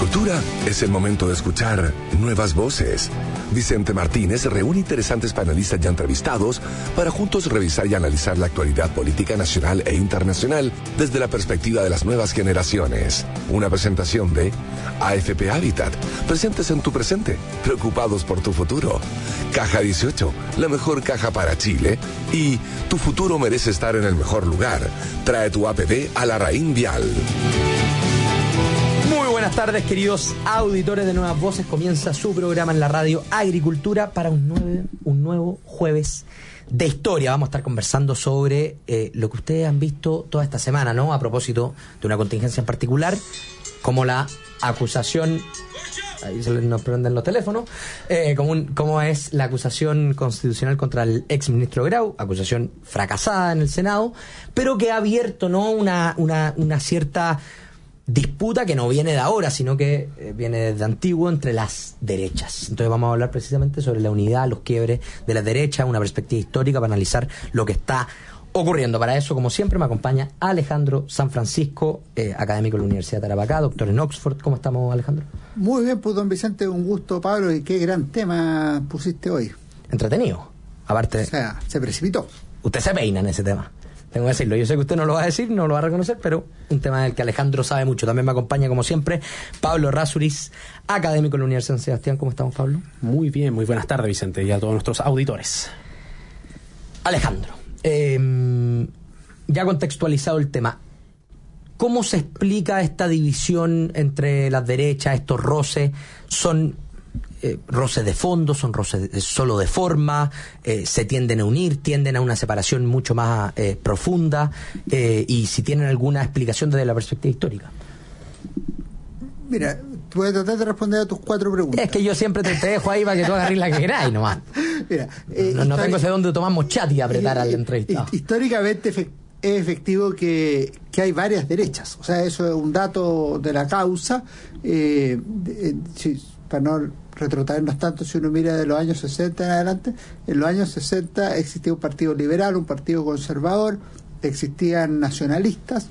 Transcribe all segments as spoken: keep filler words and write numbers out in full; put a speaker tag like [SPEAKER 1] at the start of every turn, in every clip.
[SPEAKER 1] Agricultura es el momento de escuchar nuevas voces. Vicente Martínez reúne interesantes panelistas ya entrevistados para juntos revisar y analizar la actualidad política nacional e internacional desde la perspectiva de las nuevas generaciones. Una presentación de A F P Habitat, presentes en tu presente, preocupados por tu futuro. Caja dieciocho, la mejor caja para Chile. Y tu futuro merece estar en el mejor lugar. Trae tu A P B a la Raín Vial.
[SPEAKER 2] Buenas tardes, queridos auditores de Nuevas Voces. Comienza su programa en la radio Agricultura para un nuevo, un nuevo jueves de historia. Vamos a estar conversando sobre eh, lo que ustedes han visto toda esta semana, ¿no? A propósito de una contingencia en particular, como la acusación, ahí se nos prenden los teléfonos, eh, como, un, como es la acusación constitucional contra el exministro Grau, acusación fracasada en el Senado, pero que ha abierto, ¿no? una, una, una cierta disputa que no viene de ahora, sino que eh, viene desde antiguo entre las derechas. Entonces vamos a hablar precisamente sobre la unidad, los quiebres de las derechas, una perspectiva histórica para analizar lo que está ocurriendo. Para eso, como siempre, me acompaña Alejandro San Francisco, eh, académico de la Universidad de Tarapacá, doctor en Oxford. ¿Cómo estamos, Alejandro?
[SPEAKER 3] Muy bien, pues don Vicente, un gusto, Pablo, y qué gran tema pusiste hoy.
[SPEAKER 2] Entretenido. Aparte,
[SPEAKER 3] o sea, se precipitó.
[SPEAKER 2] Usted se peina en ese tema. Tengo que decirlo, yo sé que usted no lo va a decir, no lo va a reconocer, pero un tema del que Alejandro sabe mucho. También me acompaña, como siempre, Pablo Rasuris, académico de la Universidad de San Sebastián. ¿Cómo estamos, Pablo?
[SPEAKER 4] Muy bien, muy buenas tardes, Vicente, y a todos nuestros auditores.
[SPEAKER 2] Alejandro, eh, ya contextualizado el tema, ¿cómo se explica esta división entre las derechas, estos roces? ¿Son Eh, roces de fondo, son roces de, solo de forma, eh, se tienden a unir, tienden a una separación mucho más eh, profunda, eh, y si tienen alguna explicación desde la perspectiva histórica?
[SPEAKER 3] Mira, voy a tratar de responder a tus cuatro preguntas.
[SPEAKER 2] Es que yo siempre te, te dejo ahí para que tú agarres la que queráis nomás. Mira, eh, no, no tengo ese donde tomamos chat y apretar eh, al entrevistado.
[SPEAKER 3] Históricamente efectivamente es efectivo que, que hay varias derechas, o sea, eso es un dato de la causa. eh, de, si, para no retrotraernos tanto, si uno mira de los años sesenta en adelante, en los años sesenta existía un partido liberal, un partido conservador, existían nacionalistas,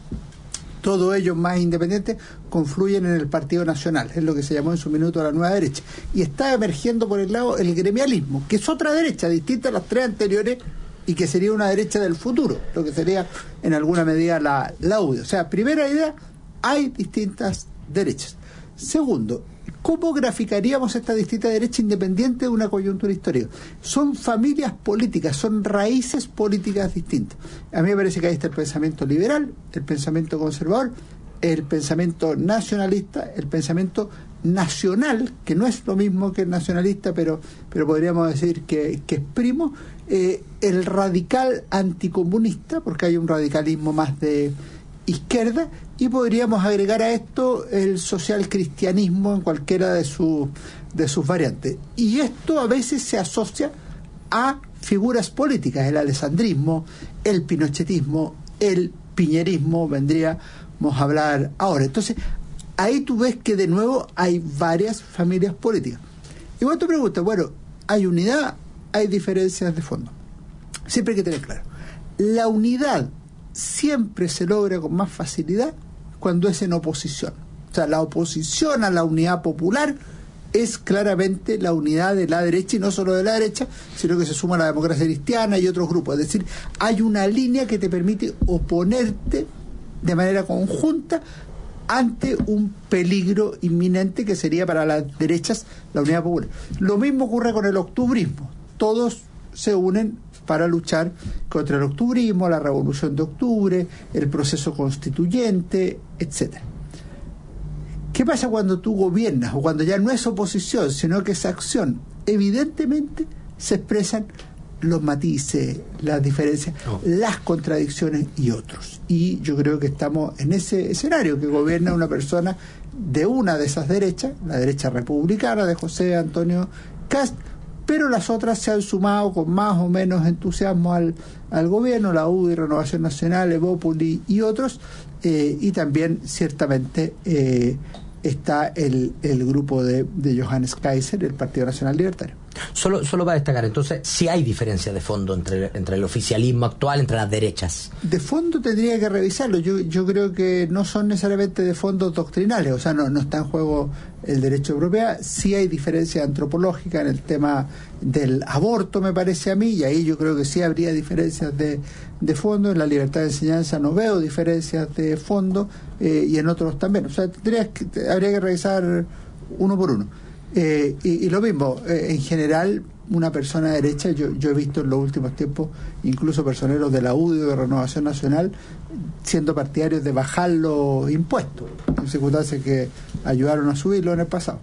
[SPEAKER 3] todos ellos más independientes confluyen en el Partido Nacional, es lo que se llamó en su minuto la nueva derecha, y está emergiendo por el lado el gremialismo, que es otra derecha distinta a las tres anteriores y que sería una derecha del futuro, lo que sería en alguna medida la, la U D I. O sea, primera idea, hay distintas derechas. Segundo, ¿cómo graficaríamos esta distinta derecha independiente de una coyuntura histórica? Son familias políticas, son raíces políticas distintas. A mí me parece que ahí está el pensamiento liberal, el pensamiento conservador, el pensamiento nacionalista, el pensamiento nacional, que no es lo mismo que el nacionalista, pero, pero podríamos decir que, que es primo, eh, el radical anticomunista, porque hay un radicalismo más de izquierda, y podríamos agregar a esto el social cristianismo en cualquiera de, su, de sus variantes. Y esto a veces se asocia a figuras políticas, el alessandrismo, el pinochetismo, el piñerismo, vendríamos a hablar ahora. Entonces, ahí tú ves que de nuevo hay varias familias políticas. Y cuando tú preguntas, bueno, ¿hay unidad? Hay diferencias de fondo. Siempre hay que tener claro, la unidad siempre se logra con más facilidad cuando es en oposición. O sea, la oposición a la unidad popular es claramente la unidad de la derecha, y no solo de la derecha, sino que se suma a la democracia cristiana y otros grupos. Es decir, hay una línea que te permite oponerte de manera conjunta ante un peligro inminente que sería para las derechas la unidad popular. Lo mismo ocurre con el octubrismo. Todos se unen para luchar contra el octubrismo, la revolución de octubre, el proceso constituyente, etcétera. ¿Qué pasa cuando tú gobiernas, o cuando ya no es oposición, sino que es acción? Evidentemente se expresan los matices, las diferencias, oh. las contradicciones y otros. Y yo creo que estamos en ese escenario, que gobierna una persona de una de esas derechas, la derecha republicana de José Antonio Kast, pero las otras se han sumado con más o menos entusiasmo al, al gobierno, la U D I, Renovación Nacional, Evópoli y otros, eh, y también ciertamente eh, está el, el grupo de, de Johannes Kaiser, el Partido Nacional Libertario.
[SPEAKER 2] Solo, solo para destacar, entonces, si hay diferencias de fondo entre, entre el oficialismo actual, entre las derechas.
[SPEAKER 3] De fondo tendría que revisarlo. Yo, yo creo que no son necesariamente de fondos doctrinales, o sea, no, no está en juego el derecho de propiedad. Sí hay diferencias antropológicas en el tema del aborto, me parece a mí, y ahí yo creo que sí habría diferencias de, de fondo. En la libertad de enseñanza no veo diferencias de fondo, eh, y en otros también. O sea, tendría que, habría que revisar uno por uno. Eh, y, y lo mismo, eh, en general, una persona derecha, yo, yo he visto en los últimos tiempos incluso personeros de la U D I o de Renovación Nacional siendo partidarios de bajar los impuestos, en circunstancias que ayudaron a subirlo en el pasado.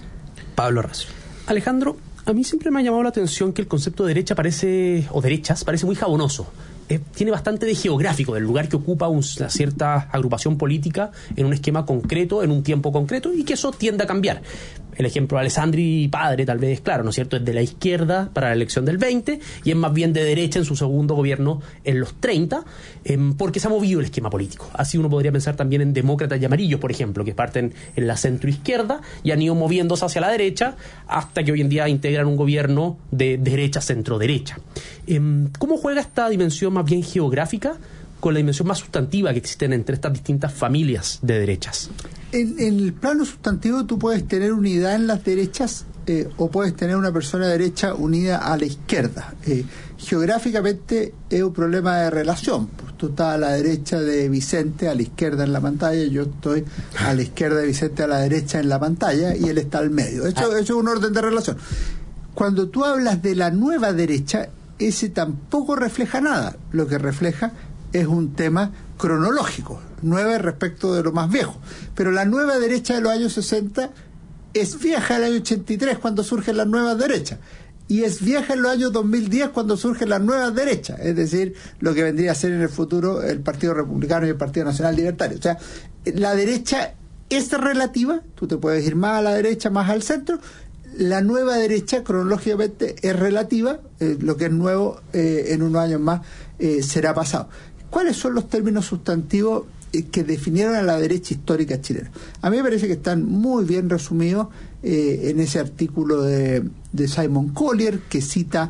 [SPEAKER 2] Pablo Razo.
[SPEAKER 4] Alejandro, a mí siempre me ha llamado la atención que el concepto de derecha parece, o derechas, parece muy jabonoso. Eh, tiene bastante de geográfico, del lugar que ocupa un, una cierta agrupación política en un esquema concreto, en un tiempo concreto, y que eso tiende a cambiar. El ejemplo de Alessandri padre tal vez es claro, ¿no es cierto? Es de la izquierda para la elección del veinte y es más bien de derecha en su segundo gobierno en los treinta, eh, porque se ha movido el esquema político. Así uno podría pensar también en demócratas y amarillos, por ejemplo, que parten en la centroizquierda y han ido moviéndose hacia la derecha hasta que hoy en día integran un gobierno de derecha-centro-derecha. Eh, ¿Cómo juega esta dimensión más bien geográfica con la dimensión más sustantiva que existen entre estas distintas familias de derechas?
[SPEAKER 3] En, en el plano sustantivo tú puedes tener unidad en las derechas, eh, o puedes tener una persona derecha unida a la izquierda. Eh, geográficamente es un problema de relación. Pues tú estás a la derecha de Vicente, a la izquierda en la pantalla, yo estoy a la izquierda de Vicente, a la derecha en la pantalla, y él está al medio. Eso, eso es un orden de relación. Cuando tú hablas de la nueva derecha, ese tampoco refleja nada. Lo que refleja es un tema cronológico, nueve respecto de lo más viejo. Pero la nueva derecha de los años sesenta es vieja en el año ochenta y tres cuando surgen las nuevas derechas, y es vieja en los años dos mil diez cuando surgen las nuevas derechas, es decir, lo que vendría a ser en el futuro el Partido Republicano y el Partido Nacional Libertario. O sea, la derecha es relativa, tú te puedes ir más a la derecha, más al centro. La nueva derecha cronológicamente es relativa, eh, lo que es nuevo eh, en unos años más eh, será pasado. ¿Cuáles son los términos sustantivos eh, que definieron a la derecha histórica chilena? A mí me parece que están muy bien resumidos eh, en ese artículo de, de Simon Collier, que cita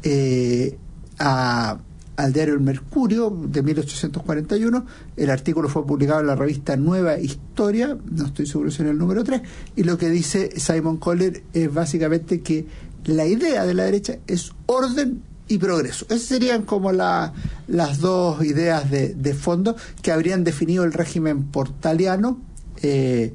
[SPEAKER 3] eh, a, al diario El Mercurio de mil ochocientos cuarenta y uno. El artículo fue publicado en la revista Nueva Historia, no estoy seguro si en el número tres, y lo que dice Simon Collier es básicamente que la idea de la derecha es orden y progreso. Esas serían como la, las dos ideas de, de fondo que habrían definido el régimen portaliano. Eh,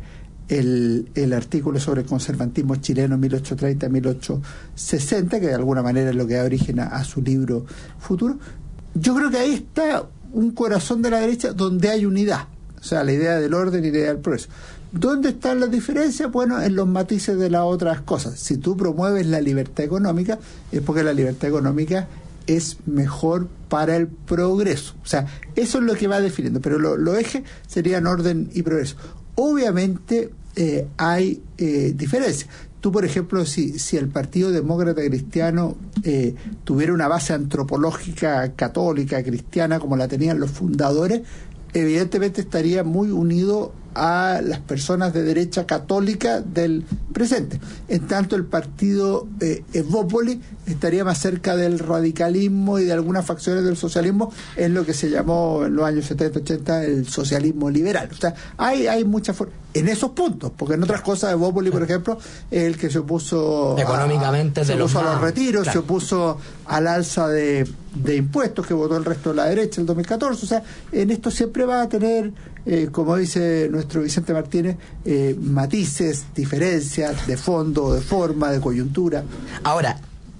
[SPEAKER 3] el, el artículo sobre el conservantismo chileno mil ochocientos treinta a mil ochocientos sesenta, que de alguna manera es lo que da origen a, a su libro futuro. Yo creo que ahí está un corazón de la derecha donde hay unidad, o sea, la idea del orden y la idea del progreso. ¿Dónde están las diferencias? Bueno, en los matices de las otras cosas. Si tú promueves la libertad económica, es porque la libertad económica es mejor para el progreso. O sea, eso es lo que va definiendo, pero los lo ejes serían orden y progreso. Obviamente eh, hay eh, diferencias. Tú, por ejemplo, si, si el Partido Demócrata Cristiano eh, tuviera una base antropológica católica, cristiana, como la tenían los fundadores, evidentemente estaría muy unido a las personas de derecha católica del presente. En tanto, el partido eh, Evópoli estaría más cerca del radicalismo y de algunas facciones del socialismo, en lo que se llamó en los años setenta, ochenta el socialismo liberal. O sea, hay, hay muchas formas en esos puntos, porque en otras cosas Evópoli, por ejemplo, es el que se opuso
[SPEAKER 2] económicamente
[SPEAKER 3] a, se
[SPEAKER 2] de
[SPEAKER 3] opuso
[SPEAKER 2] los
[SPEAKER 3] a los
[SPEAKER 2] más,
[SPEAKER 3] retiros,
[SPEAKER 2] claro.
[SPEAKER 3] se opuso al alza de, de impuestos que votó el resto de la derecha el dos mil catorce. O sea, en esto siempre va a tener, eh, como dice nuestro Vicente Martínez, eh, matices, diferencias de fondo, de forma, de coyuntura.
[SPEAKER 2] Ahora,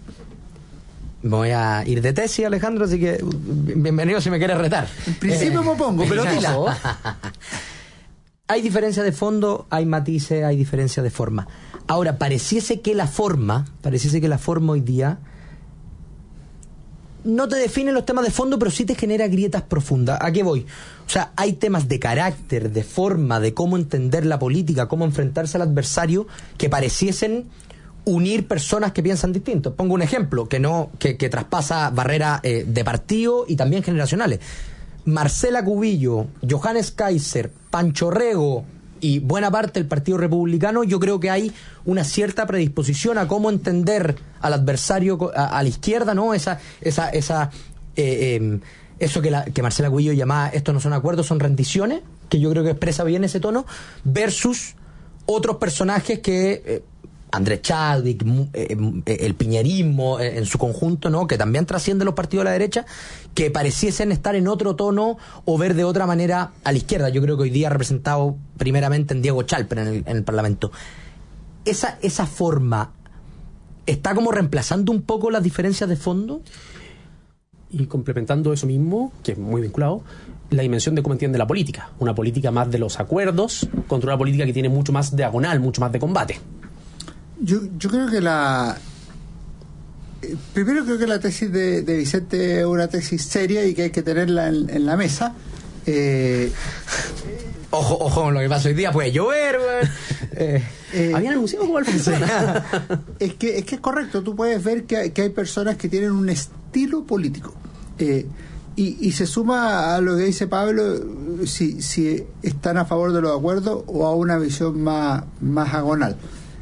[SPEAKER 2] voy a ir de tesis, Alejandro, así que bienvenido si me quieres retar.
[SPEAKER 3] En principio
[SPEAKER 2] eh,
[SPEAKER 3] me pongo, pero dila.
[SPEAKER 2] Hay diferencia de fondo, hay matices, hay diferencia de forma. Ahora, pareciese que la forma, pareciese que la forma hoy día no te define los temas de fondo, pero sí te genera grietas profundas. ¿A qué voy? O sea, hay temas de carácter, de forma, de cómo entender la política, cómo enfrentarse al adversario, que pareciesen unir personas que piensan distinto. Pongo un ejemplo que no que, que traspasa barreras eh, de partido y también generacionales. Marcela Cubillo, Johannes Kaiser, Pancho Rego y buena parte del Partido Republicano, yo creo que hay una cierta predisposición a cómo entender al adversario a, a la izquierda, ¿no? Esa, esa, esa, eh, eh, eso que, la, que Marcela Cubillo llamaba, estos no son acuerdos, son rendiciones, que yo creo que expresa bien ese tono, versus otros personajes que eh, Andrés Chadwick, eh, eh, el piñerismo eh, en su conjunto, ¿no? Que también trasciende los partidos de la derecha, que pareciesen estar en otro tono o ver de otra manera a la izquierda. Yo creo que hoy día representado primeramente en Diego Chalper en el, en el Parlamento. Esa, esa forma está como reemplazando un poco las diferencias de fondo.
[SPEAKER 4] Y complementando eso mismo, que es muy vinculado, la dimensión de cómo entiende la política. Una política más de los acuerdos contra una política que tiene mucho más diagonal, mucho más de combate.
[SPEAKER 3] Yo, yo creo que la... Eh, primero creo que la tesis de, de Vicente es una tesis seria y que hay que tenerla en, en la mesa. Eh,
[SPEAKER 2] ojo, ojo con lo que pasa hoy día, puede llover, güey.
[SPEAKER 3] eh, eh,
[SPEAKER 4] Habían anunciado cómo funciona.
[SPEAKER 3] Es que, es que es correcto, tú puedes ver que hay, que hay personas que tienen un estilo político. Eh, y, y se suma a lo que dice Pablo, si, si están a favor de los acuerdos o a una visión más, más agonal.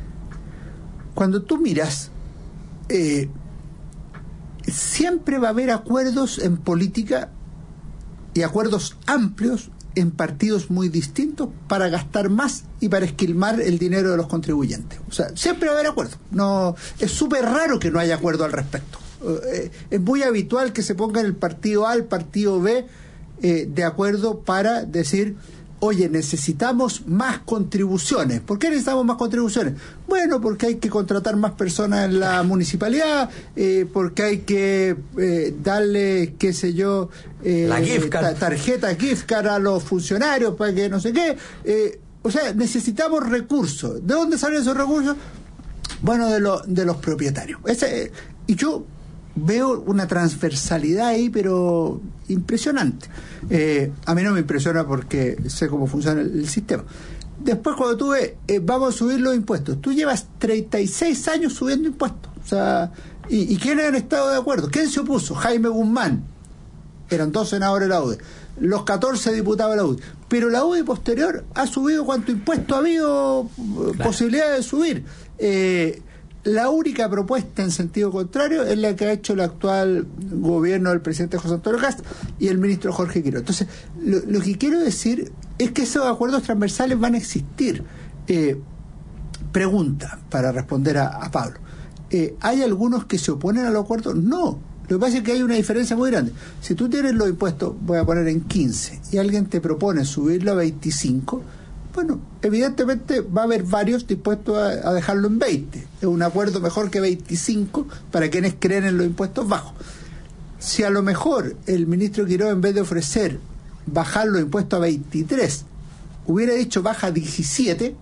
[SPEAKER 3] Cuando tú miras, eh, siempre va a haber acuerdos en política y acuerdos amplios en partidos muy distintos para gastar más y para esquilmar el dinero de los contribuyentes. O sea, siempre va a haber acuerdos. No, es súper raro que no haya acuerdo al respecto. Eh, es muy habitual que se ponga el partido A, el partido B eh, de acuerdo para decir, oye, necesitamos más contribuciones. ¿Por qué necesitamos más contribuciones? Bueno, porque hay que contratar más personas en la municipalidad, eh, porque hay que eh, darle, qué sé yo, eh,
[SPEAKER 2] la gift card.
[SPEAKER 3] Ta- tarjeta gift card a los funcionarios para que no sé qué. Eh, o sea, necesitamos recursos. ¿De dónde salen esos recursos? Bueno, de, lo, de los propietarios. Ese, y yo veo una transversalidad ahí, pero impresionante. Eh, a mí no me impresiona porque sé cómo funciona el, el sistema. Después, cuando tú ves, eh, vamos a subir los impuestos, tú llevas treinta y seis años subiendo impuestos. O sea, ¿y, y quiénes han estado de acuerdo? ¿Quién se opuso? Jaime Guzmán. Eran dos senadores de la U D I. Los catorce diputados de la U D I. Pero la U D I posterior ha subido cuánto impuesto ha habido, claro, posibilidad de subir. Eh, La única propuesta en sentido contrario es la que ha hecho el actual gobierno del presidente José Antonio Kast y el ministro Jorge Quiroga. Entonces, lo, lo que quiero decir es que esos acuerdos transversales van a existir. Eh, pregunta, para responder a, a Pablo. Eh, ¿Hay algunos que se oponen a los acuerdos? No. Lo que pasa es que hay una diferencia muy grande. Si tú tienes los impuestos, voy a poner en quince, y alguien te propone subirlo a veinticinco, bueno, evidentemente va a haber varios dispuestos a, a dejarlo en veinte. Es un acuerdo mejor que veinticinco para quienes creen en los impuestos bajos. Si a lo mejor el ministro Quiroga, en vez de ofrecer bajar los impuestos a veintitrés, hubiera dicho baja diecisiete,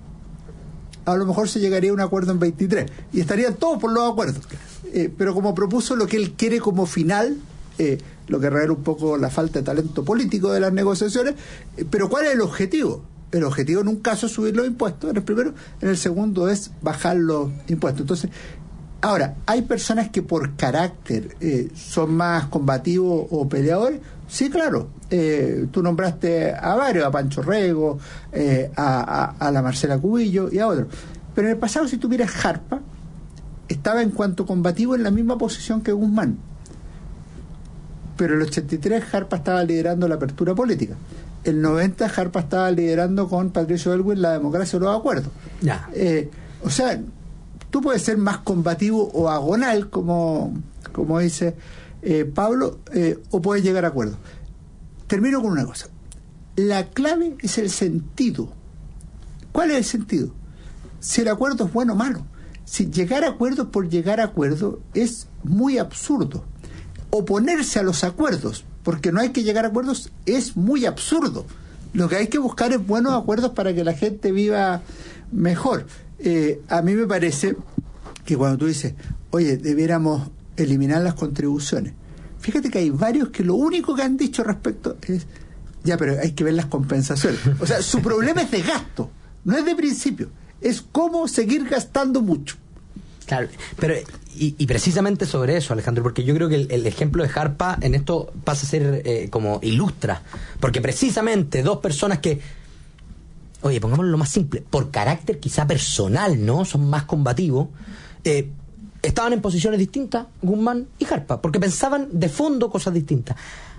[SPEAKER 3] a lo mejor se llegaría a un acuerdo en veintitrés y estarían todos por los acuerdos. Eh, pero como propuso lo que él quiere como final, eh, lo que revela un poco la falta de talento político de las negociaciones, eh, pero ¿cuál es el objetivo? El objetivo en un caso es subir los impuestos, en el primero, en el segundo es bajar los impuestos. Entonces, ahora, ¿hay personas que por carácter eh, son más combativos o peleadores? Sí, claro. Eh, tú nombraste a varios, a Pancho Rego, eh, a, a, a la Marcela Cubillo y a otros. Pero en el pasado, si tú miras Jarpa, estaba en cuanto combativo en la misma posición que Guzmán. Pero en el ochenta y tres Jarpa estaba liderando la apertura política. El noventa Jarpa estaba liderando con Patricio Aylwin la democracia o los acuerdos.
[SPEAKER 2] Ya.
[SPEAKER 3] Eh, o sea, tú puedes ser más combativo o agonal, como, como dice eh, Pablo, eh, o puedes llegar a acuerdos. Termino con una cosa. La clave es el sentido. ¿Cuál es el sentido? Si el acuerdo es bueno o malo. Si llegar a acuerdos por llegar a acuerdos es muy absurdo. Oponerse a los acuerdos porque no hay que llegar a acuerdos es muy absurdo. Lo que hay que buscar es buenos acuerdos para que la gente viva mejor. Eh, a mí me parece que cuando tú dices, oye, debiéramos eliminar las contribuciones, fíjate que hay varios que lo único que han dicho respecto es, ya, pero hay que ver las compensaciones. O sea, su problema es de gasto, no es de principio, es cómo seguir gastando mucho.
[SPEAKER 2] Claro, pero y, y precisamente sobre eso, Alejandro, porque yo creo que el, el ejemplo de Jarpa en esto pasa a ser eh, como ilustra, porque precisamente dos personas que oye, pongámoslo lo más simple, por carácter quizá personal, ¿no? Son más combativos. Eh, estaban en posiciones distintas, Guzmán y Jarpa, porque pensaban de fondo cosas distintas.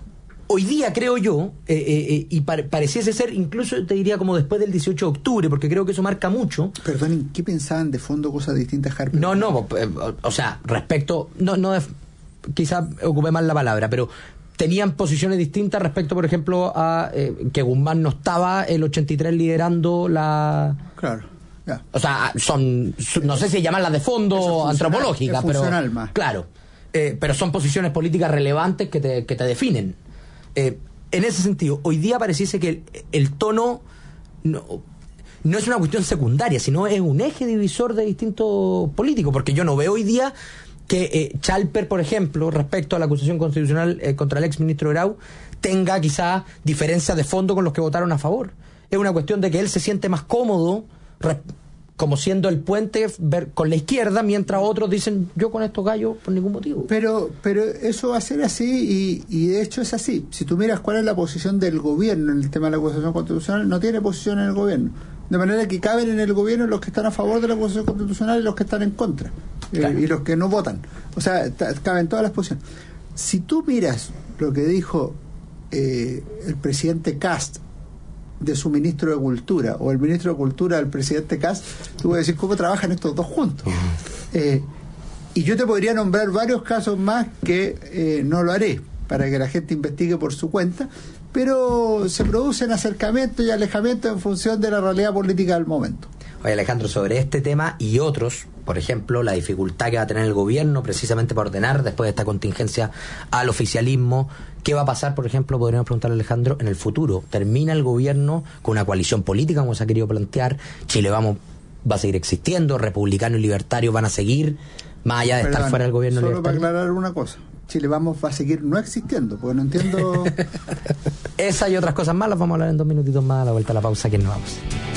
[SPEAKER 2] Hoy día, creo yo, eh, eh, y par- pareciese ser, incluso te diría como después del dieciocho de octubre, porque creo que eso marca mucho.
[SPEAKER 3] Perdón, ¿qué pensaban de fondo cosas distintas, Jarpa?
[SPEAKER 2] No, no, eh, o sea, respecto, no, no, quizás ocupé mal la palabra, pero tenían posiciones distintas respecto, por ejemplo, a eh, que Guzmán no estaba el ochenta y tres liderando la...
[SPEAKER 3] Claro, ya.
[SPEAKER 2] O sea, son, no sé si llamarlas de fondo antropológicas, pero...
[SPEAKER 3] Más.
[SPEAKER 2] Claro, eh, pero son posiciones políticas relevantes que te, que te definen. Eh, en ese sentido, hoy día pareciese que el, el tono no, no es una cuestión secundaria, sino es un eje divisor de distintos políticos, porque yo no veo hoy día que eh, Chalper, por ejemplo, respecto a la acusación constitucional eh, contra el ex ministro Grau, tenga quizá diferencias de fondo con los que votaron a favor. Es una cuestión de que él se siente más cómodo re- como siendo el puente ver, con la izquierda, mientras otros dicen, yo con estos gallos por ningún motivo.
[SPEAKER 3] Pero pero eso va a ser así, y, y de hecho es así. Si tú miras cuál es la posición del gobierno en el tema de la acusación constitucional, no tiene posición en el gobierno. De manera que caben en el gobierno los que están a favor de la acusación constitucional y los que están en contra. Claro. Eh, y los que no votan. O sea, t- caben todas las posiciones. Si tú miras lo que dijo eh, el presidente Kast de su ministro de Cultura, o el ministro de Cultura del presidente Kast, tú vas a decir cómo trabajan estos dos juntos. Eh, y yo te podría nombrar varios casos más que eh, no lo haré, para que la gente investigue por su cuenta, pero se producen acercamientos y alejamientos en función de la realidad política del momento.
[SPEAKER 2] Oye, Alejandro, sobre este tema y otros, por ejemplo, la dificultad que va a tener el gobierno precisamente para ordenar después de esta contingencia al oficialismo, ¿qué va a pasar, por ejemplo, podríamos preguntarle a Alejandro, en el futuro? ¿Termina el gobierno con una coalición política, como se ha querido plantear? ¿Chile vamos va a seguir existiendo? ¿Republicanos y libertarios van a seguir, más allá de
[SPEAKER 3] Perdón,
[SPEAKER 2] estar fuera del gobierno
[SPEAKER 3] solo
[SPEAKER 2] libertario?
[SPEAKER 3] para aclarar una cosa, Chile Vamos va a seguir no existiendo, porque no entiendo...
[SPEAKER 2] Esa y otras cosas más las vamos a hablar en dos minutitos más a la vuelta a la pausa, que nos vamos.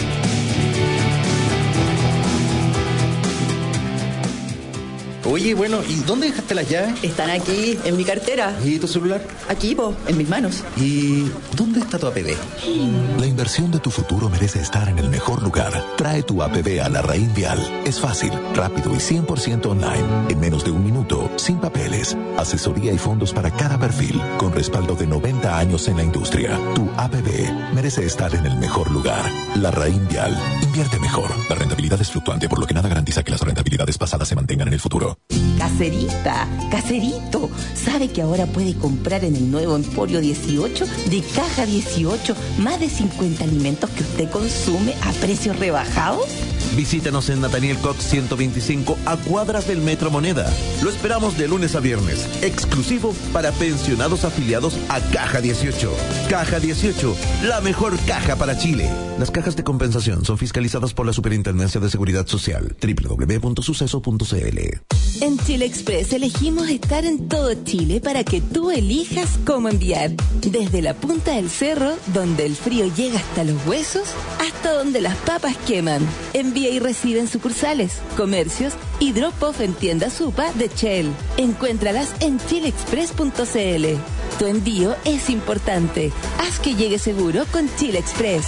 [SPEAKER 5] Oye, bueno, ¿y dónde dejaste las llaves?
[SPEAKER 6] Están aquí, en mi cartera.
[SPEAKER 5] ¿Y tu celular?
[SPEAKER 6] Aquí, po, en mis manos.
[SPEAKER 5] ¿Y dónde está tu A P B?
[SPEAKER 7] La inversión de tu futuro merece estar en el mejor lugar. Trae tu A P B a la Raín Vial. Es fácil, rápido y cien por ciento online. En menos de un minuto, sin papeles. Asesoría y fondos para cada perfil, con respaldo de noventa años en la industria. Tu A P B merece estar en el mejor lugar. La Raín Vial. Invierte mejor. La rentabilidad es fluctuante, por lo que nada garantiza que las rentabilidades pasadas se mantengan en el futuro.
[SPEAKER 6] Caserita, caserito. ¿Sabe que ahora puede comprar en el nuevo Emporio dieciocho de Caja dieciocho más de cincuenta alimentos que usted consume a precios rebajados?
[SPEAKER 8] Visítanos en Nathaniel Cox ciento veinticinco, a cuadras del Metro Moneda. Lo esperamos de lunes a viernes, exclusivo para pensionados afiliados a Caja dieciocho. Caja dieciocho, la mejor caja para Chile. Las cajas de compensación son fiscalizadas por la Superintendencia de Seguridad Social. doble u doble u doble u punto suceso punto c l.
[SPEAKER 9] En Chile Express elegimos estar en todo Chile para que tú elijas cómo enviar. Desde la punta del cerro, donde el frío llega hasta los huesos, hasta donde las papas queman. Envía y recibe en sucursales, comercios y drop-off en tiendas Supa de Shell. Encuéntralas en chile express punto c l. Tu envío es importante. Haz que llegue seguro con Chile Express.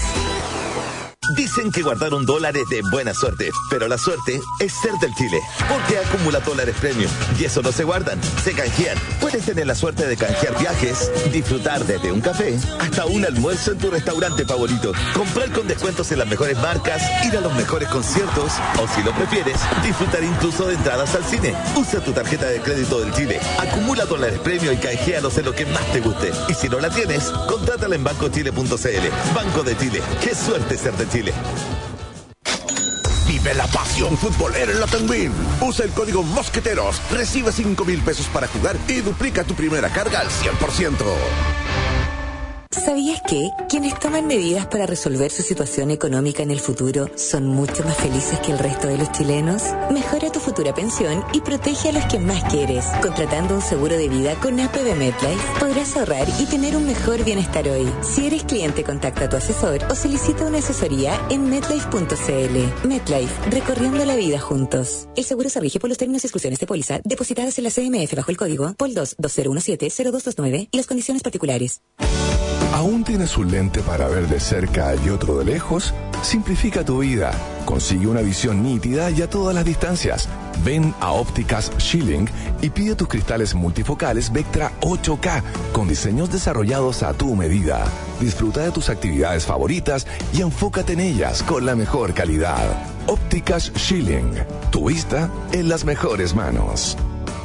[SPEAKER 10] Dicen que guardaron dólares de buena suerte, pero la suerte es ser del Chile, porque acumula dólares premium y eso no se guardan, se canjean. Puedes tener la suerte de canjear viajes, disfrutar desde un café hasta un almuerzo en tu restaurante favorito, comprar con descuentos en las mejores marcas, ir a los mejores conciertos o, si lo prefieres, disfrutar incluso de entradas al cine. Usa tu tarjeta de crédito del Chile, acumula dólares premium y canjealos en lo que más te guste. Y si no la tienes, contrátala en banco chile punto c l. Banco de Chile, qué suerte ser de Chile.
[SPEAKER 11] Vive la pasión futbolera en la Tenguín. Usa el código Mosqueteros, recibe cinco mil pesos para jugar y duplica tu primera carga al cien por ciento.
[SPEAKER 12] ¿Sabías que quienes toman medidas para resolver su situación económica en el futuro son mucho más felices que el resto de los chilenos? Mejora tu futura pensión y protege a los que más quieres. Contratando un seguro de vida con A P B MetLife, podrás ahorrar y tener un mejor bienestar hoy. Si eres cliente, contacta a tu asesor o solicita una asesoría en metlife punto c l. MetLife, recorriendo la vida juntos. El seguro se rige por los términos y exclusiones de póliza depositadas en la C M F bajo el código P O L dos dos cero uno siete cero dos dos nueve y las condiciones particulares.
[SPEAKER 1] ¿Aún tienes un lente para ver de cerca y otro de lejos? Simplifica tu vida. Consigue una visión nítida y a todas las distancias. Ven a Ópticas Schilling y pide tus cristales multifocales Vectra ocho K con diseños desarrollados a tu medida. Disfruta de tus actividades favoritas y enfócate en ellas con la mejor calidad. Ópticas Schilling. Tu vista en las mejores manos.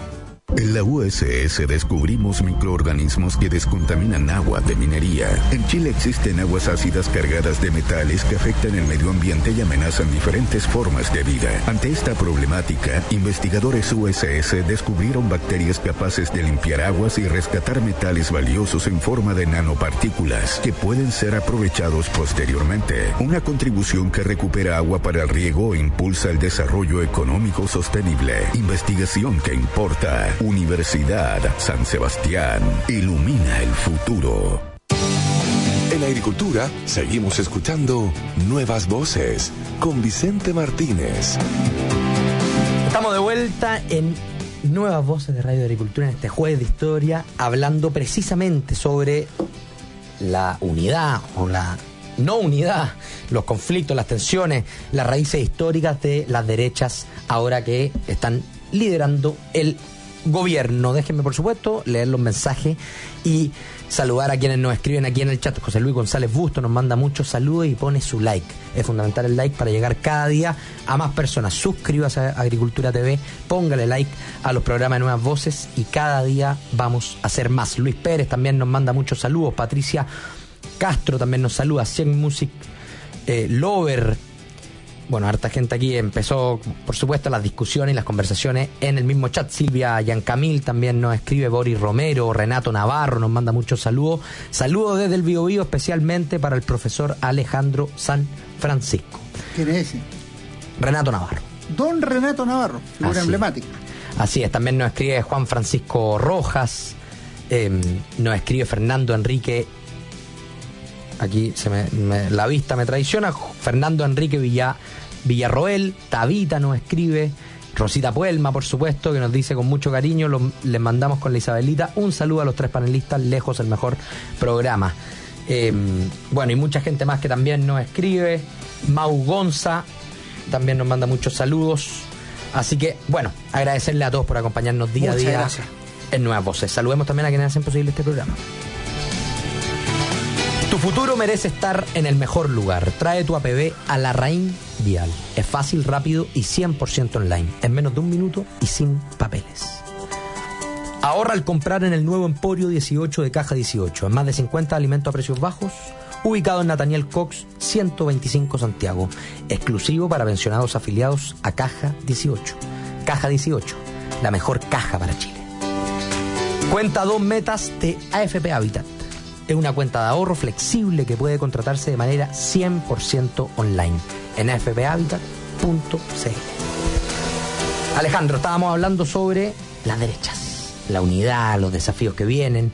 [SPEAKER 13] En la U S S descubrimos microorganismos que descontaminan agua de minería. En Chile existen aguas ácidas cargadas de metales que afectan el medio ambiente y amenazan diferentes formas de vida. Ante esta problemática, investigadores U S S descubrieron bacterias capaces de limpiar aguas y rescatar metales valiosos en forma de nanopartículas que pueden ser aprovechados posteriormente. Una contribución que recupera agua para el riego e impulsa el desarrollo económico sostenible. Investigación que importa. Universidad San Sebastián. Ilumina el futuro.
[SPEAKER 1] En agricultura, seguimos escuchando Nuevas Voces con Vicente Martínez.
[SPEAKER 2] Estamos de vuelta en Nuevas Voces de Radio Agricultura en este jueves de historia, hablando precisamente sobre la unidad o la no unidad, los conflictos, las tensiones, las raíces históricas de las derechas ahora que están liderando el gobierno. Déjenme, por supuesto, leer los mensajes y saludar a quienes nos escriben aquí en el chat. José Luis González Busto nos manda muchos saludos y pone su like. Es fundamental el like para llegar cada día a más personas. Suscríbase a Agricultura T V, póngale like a los programas de Nuevas Voces y cada día vamos a hacer más. Luis Pérez también nos manda muchos saludos. Patricia Castro también nos saluda. Cien Music eh, Lover. Bueno, harta gente aquí. Empezó, por supuesto, las discusiones y las conversaciones en el mismo chat. Silvia Yancamil también nos escribe, Boris Romero, Renato Navarro nos manda muchos saludos. Saludos desde el Biobío, especialmente para el profesor Alejandro San Francisco.
[SPEAKER 3] ¿Quién es ese?
[SPEAKER 2] Renato Navarro.
[SPEAKER 3] Don Renato Navarro, figura
[SPEAKER 2] Así
[SPEAKER 3] emblemática.
[SPEAKER 2] Así es, también nos escribe Juan Francisco Rojas, eh, nos escribe Fernando Enrique. Aquí se me, me, la vista me traiciona. Fernando Enrique Villa, Villarroel, Tabita nos escribe, Rosita Puelma, por supuesto, que nos dice con mucho cariño, lo, les mandamos con la Isabelita un saludo a los tres panelistas, lejos el mejor programa. Eh, bueno, y mucha gente más que también nos escribe. Mau Gonza también nos manda muchos saludos. Así que, bueno, agradecerle a todos por acompañarnos día
[SPEAKER 3] Muchas
[SPEAKER 2] a día
[SPEAKER 3] gracias.
[SPEAKER 2] en Nuevas Voces. Saludemos también a quienes hacen posible este programa. Tu futuro merece estar en el mejor lugar. Trae tu A P B a Larraín Vial. Es fácil, rápido y cien por ciento online. En menos de un minuto y sin papeles. Ahorra al comprar en el nuevo Emporio dieciocho de Caja dieciocho. En más de cincuenta alimentos a precios bajos. Ubicado en Nathaniel Cox, ciento veinticinco Santiago. Exclusivo para pensionados afiliados a Caja dieciocho. Caja dieciocho, la mejor caja para Chile. Cuenta dos metas de A F P Habitat. Es una cuenta de ahorro flexible que puede contratarse de manera cien por ciento online en a f p habitat punto c l. Alejandro, estábamos hablando sobre las derechas, la unidad, los desafíos que vienen,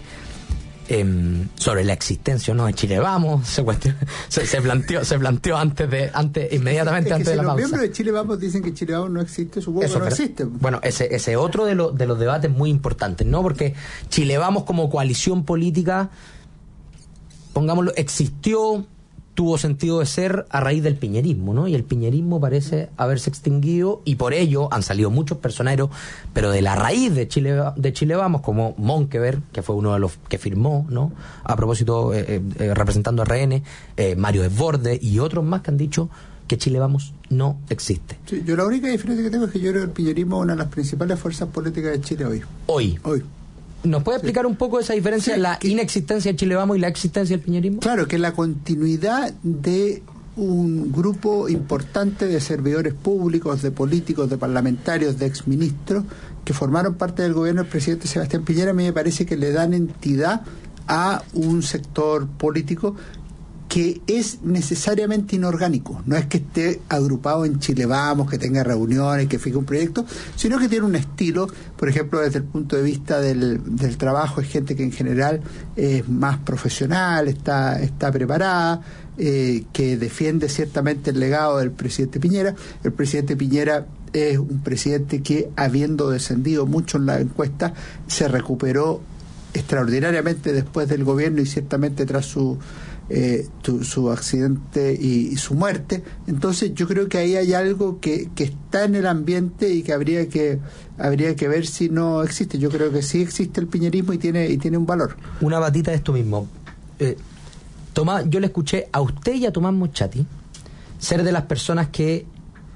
[SPEAKER 2] eh, sobre la existencia o no de Chile Vamos. Se, se, se planteó, se planteó antes de, antes, inmediatamente
[SPEAKER 3] es que,
[SPEAKER 2] antes
[SPEAKER 3] es que
[SPEAKER 2] de la
[SPEAKER 3] si
[SPEAKER 2] pausa.
[SPEAKER 3] Los miembros de Chile Vamos dicen que Chile Vamos no existe, supongo
[SPEAKER 2] Eso,
[SPEAKER 3] que no
[SPEAKER 2] pero,
[SPEAKER 3] existe.
[SPEAKER 2] Bueno, ese ese otro de, lo, de los debates muy importantes, ¿no? Porque Chile Vamos como coalición política, pongámoslo, existió, tuvo sentido de ser a raíz del piñerismo, ¿no? Y el piñerismo parece haberse extinguido y por ello han salido muchos personeros, pero de la raíz de Chile de Chile Vamos, como Monkeberg, que fue uno de los que firmó, ¿no? A propósito, eh, eh, representando a R N, eh, Mario Desbordes y otros más que han dicho que Chile Vamos no existe.
[SPEAKER 3] Sí, yo la única diferencia que tengo es que yo creo que el piñerismo es una de las principales fuerzas políticas de Chile hoy.
[SPEAKER 2] Hoy.
[SPEAKER 3] Hoy.
[SPEAKER 2] ¿Nos puede explicar
[SPEAKER 3] sí.
[SPEAKER 2] un poco esa diferencia, sí, la que, inexistencia de Chile Vamos y la existencia del piñerismo?
[SPEAKER 3] Claro, que la continuidad de un grupo importante de servidores públicos, de políticos, de parlamentarios, de exministros, que formaron parte del gobierno del presidente Sebastián Piñera, a mí me parece que le dan entidad a un sector político que es necesariamente inorgánico. No es que esté agrupado en Chile Vamos, que tenga reuniones, que fije un proyecto, sino que tiene un estilo, por ejemplo, desde el punto de vista del, del trabajo, es gente que en general es más profesional, está, está preparada, eh, que defiende ciertamente el legado del presidente Piñera. El presidente Piñera es un presidente que, habiendo descendido mucho en la encuesta, se recuperó extraordinariamente después del gobierno y ciertamente tras su eh, tu, su accidente y, y su muerte. Entonces yo creo que ahí hay algo que, que está en el ambiente y que habría que habría que ver si no existe. Yo creo que sí existe el piñerismo y tiene y tiene un valor.
[SPEAKER 2] Una batita de esto mismo. Eh, Tomás, yo le escuché a usted y a Tomás Moschati ser de las personas que,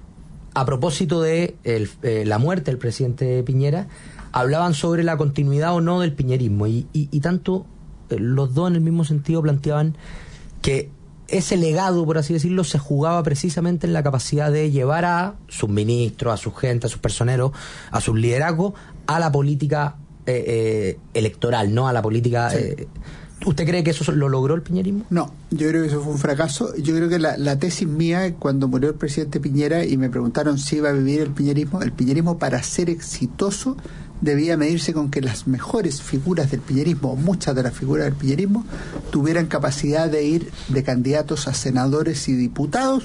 [SPEAKER 2] a propósito de el, eh, la muerte del presidente Piñera, hablaban sobre la continuidad o no del piñerismo y, y, y tanto eh, los dos en el mismo sentido planteaban que ese legado, por así decirlo, se jugaba precisamente en la capacidad de llevar a sus ministros, a su gente, a sus personeros, a sus liderazgos, a la política eh, eh, electoral, no a la política... Sí. Eh, ¿Usted cree que eso lo logró el piñerismo?
[SPEAKER 3] No, yo creo que eso fue un fracaso. Yo creo que la, la tesis mía, cuando murió el presidente Piñera y me preguntaron si iba a vivir el piñerismo, el piñerismo, para ser exitoso, debía medirse con que las mejores figuras del piñerismo, o muchas de las figuras del piñerismo, tuvieran capacidad de ir de candidatos a senadores y diputados,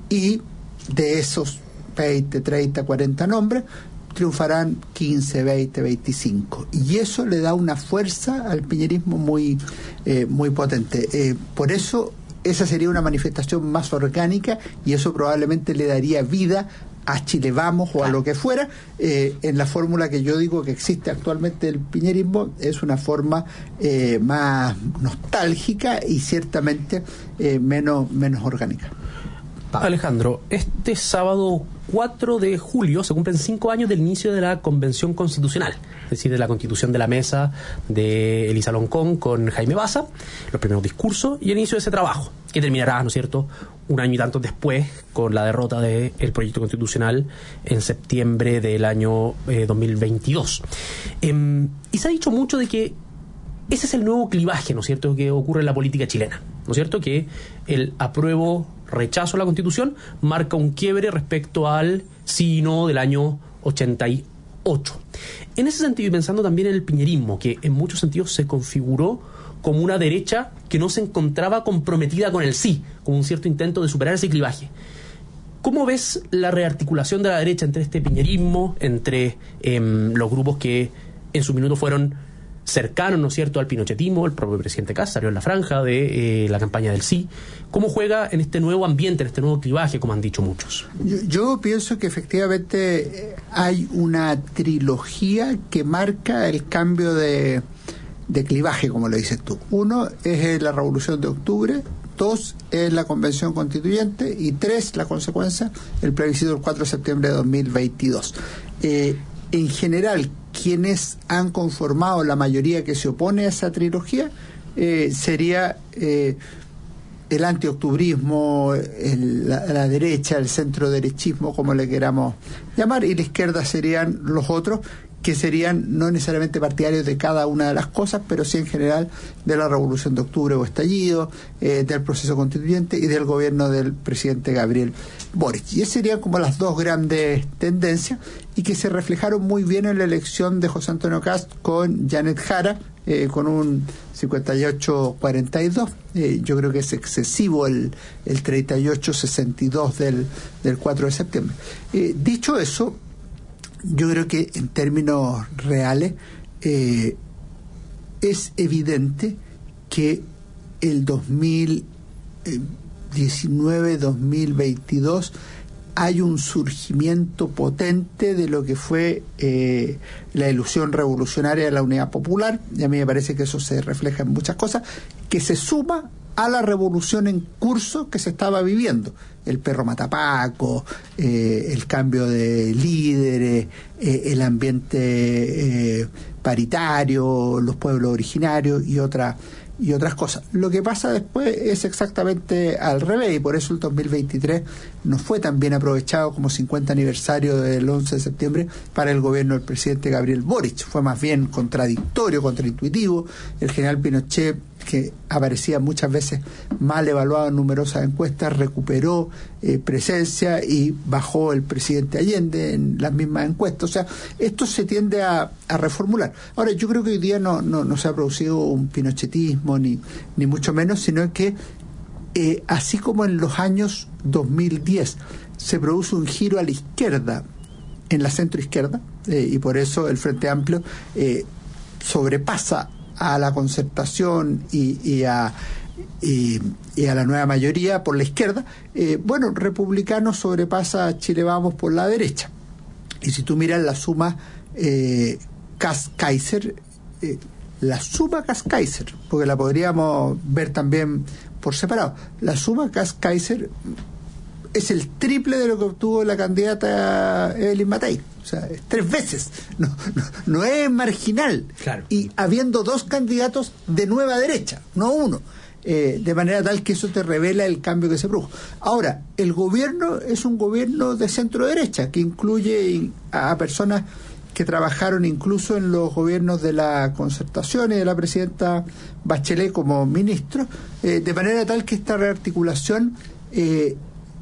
[SPEAKER 3] y de esos veinte, treinta, cuarenta nombres, triunfarán quince, veinte, veinticinco, y eso le da una fuerza al piñerismo muy eh, muy potente. Eh, por eso esa sería una manifestación más orgánica y eso probablemente le daría vida a Chile Vamos o a lo que fuera. Eh, en la fórmula que yo digo que existe actualmente el piñerismo es una forma eh, más nostálgica y ciertamente eh, menos menos orgánica.
[SPEAKER 4] Alejandro, este sábado cuatro de julio se cumplen cinco años del inicio de la Convención Constitucional, es decir, de la constitución de la mesa de Elisa Loncón con Jaime Baza, los primeros discursos y el inicio de ese trabajo, que terminará, ¿no es cierto?, un año y tanto después con la derrota del proyecto constitucional en septiembre del año eh, dos mil veintidós. Eh, y se ha dicho mucho de que ese es el nuevo clivaje, ¿no es cierto?, que ocurre en la política chilena, ¿no es cierto?, que el apruebo rechazo a la Constitución marca un quiebre respecto al sí y no del año ochenta y ocho. En ese sentido, y pensando también en el piñerismo, que en muchos sentidos se configuró como una derecha que no se encontraba comprometida con el sí, como un cierto intento de superar ese clivaje. ¿Cómo ves la rearticulación de la derecha entre este piñerismo, entre eh, los grupos que en su minuto fueron cercanos, ¿no es cierto?, al pinochetismo? El propio presidente Kast salió en la franja de eh, la campaña del sí. ¿Cómo juega en este nuevo ambiente, en este nuevo clivaje, como han dicho muchos?
[SPEAKER 3] Yo, yo pienso que efectivamente hay una trilogía que marca el cambio de, de clivaje, como lo dices tú. Uno es la Revolución de Octubre, dos es la Convención Constituyente y tres, la consecuencia, el plebiscito del cuatro de septiembre de dos mil veintidós. Eh, en general, quienes han conformado la mayoría que se opone a esa trilogía eh, sería eh, el antioctubrismo, el, la, la derecha, el centro-derechismo, como le queramos llamar, y la izquierda serían los otros, que serían no necesariamente partidarios de cada una de las cosas, pero sí en general de la Revolución de Octubre o estallido, eh, del proceso constituyente y del gobierno del presidente Gabriel Boric. Y esas serían como las dos grandes tendencias y que se reflejaron muy bien en la elección de José Antonio Kast con Janet Jara, eh, con un cincuenta y ocho a cuarenta y dos. Eh, yo creo que es excesivo el, el treinta y ocho a sesenta y dos del, del cuatro de septiembre. Eh, dicho eso, yo creo que en términos reales eh, es evidente que el dos mil diecinueve dos mil veintidós hay un surgimiento potente de lo que fue eh, la ilusión revolucionaria de la Unidad Popular, y a mí me parece que eso se refleja en muchas cosas, que se suma a la revolución en curso que se estaba viviendo. El perro matapaco, eh, el cambio de líderes, eh, el ambiente eh, paritario, los pueblos originarios y otra y otras cosas. Lo que pasa después es exactamente al revés, y por eso el dos mil veintitrés no fue tan bien aprovechado como cincuenta aniversario del once de septiembre para el gobierno del presidente Gabriel Boric. Fue más bien contradictorio, contraintuitivo. El general Pinochet, que aparecía muchas veces mal evaluado en numerosas encuestas, recuperó eh, presencia y bajó el presidente Allende en las mismas encuestas. O sea, esto se tiende a, a reformular. Ahora, yo creo que hoy día no, no, no se ha producido un pinochetismo, ni, ni mucho menos, sino que eh, así como en los años dos mil diez se produce un giro a la izquierda, en la centroizquierda, eh, y por eso el Frente Amplio eh, sobrepasa a la concertación y, y a y, y a la nueva mayoría por la izquierda, eh, bueno, Republicanos sobrepasa a Chile Vamos por la derecha. Y si tú miras la suma eh, Kass-Kaiser, eh, la suma Kass-Kaiser, porque la podríamos ver también por separado, la suma Kass-Kaiser es el triple de lo que obtuvo la candidata Evelyn Matei. O sea, es tres veces. No, no, no es marginal.
[SPEAKER 2] Claro.
[SPEAKER 3] Y habiendo dos candidatos de nueva derecha, no uno. Eh, de manera tal que eso te revela el cambio que se produjo. Ahora, el gobierno es un gobierno de centro derecha, que incluye a personas que trabajaron incluso en los gobiernos de la Concertación y de la presidenta Bachelet como ministro, eh, de manera tal que esta rearticulación eh,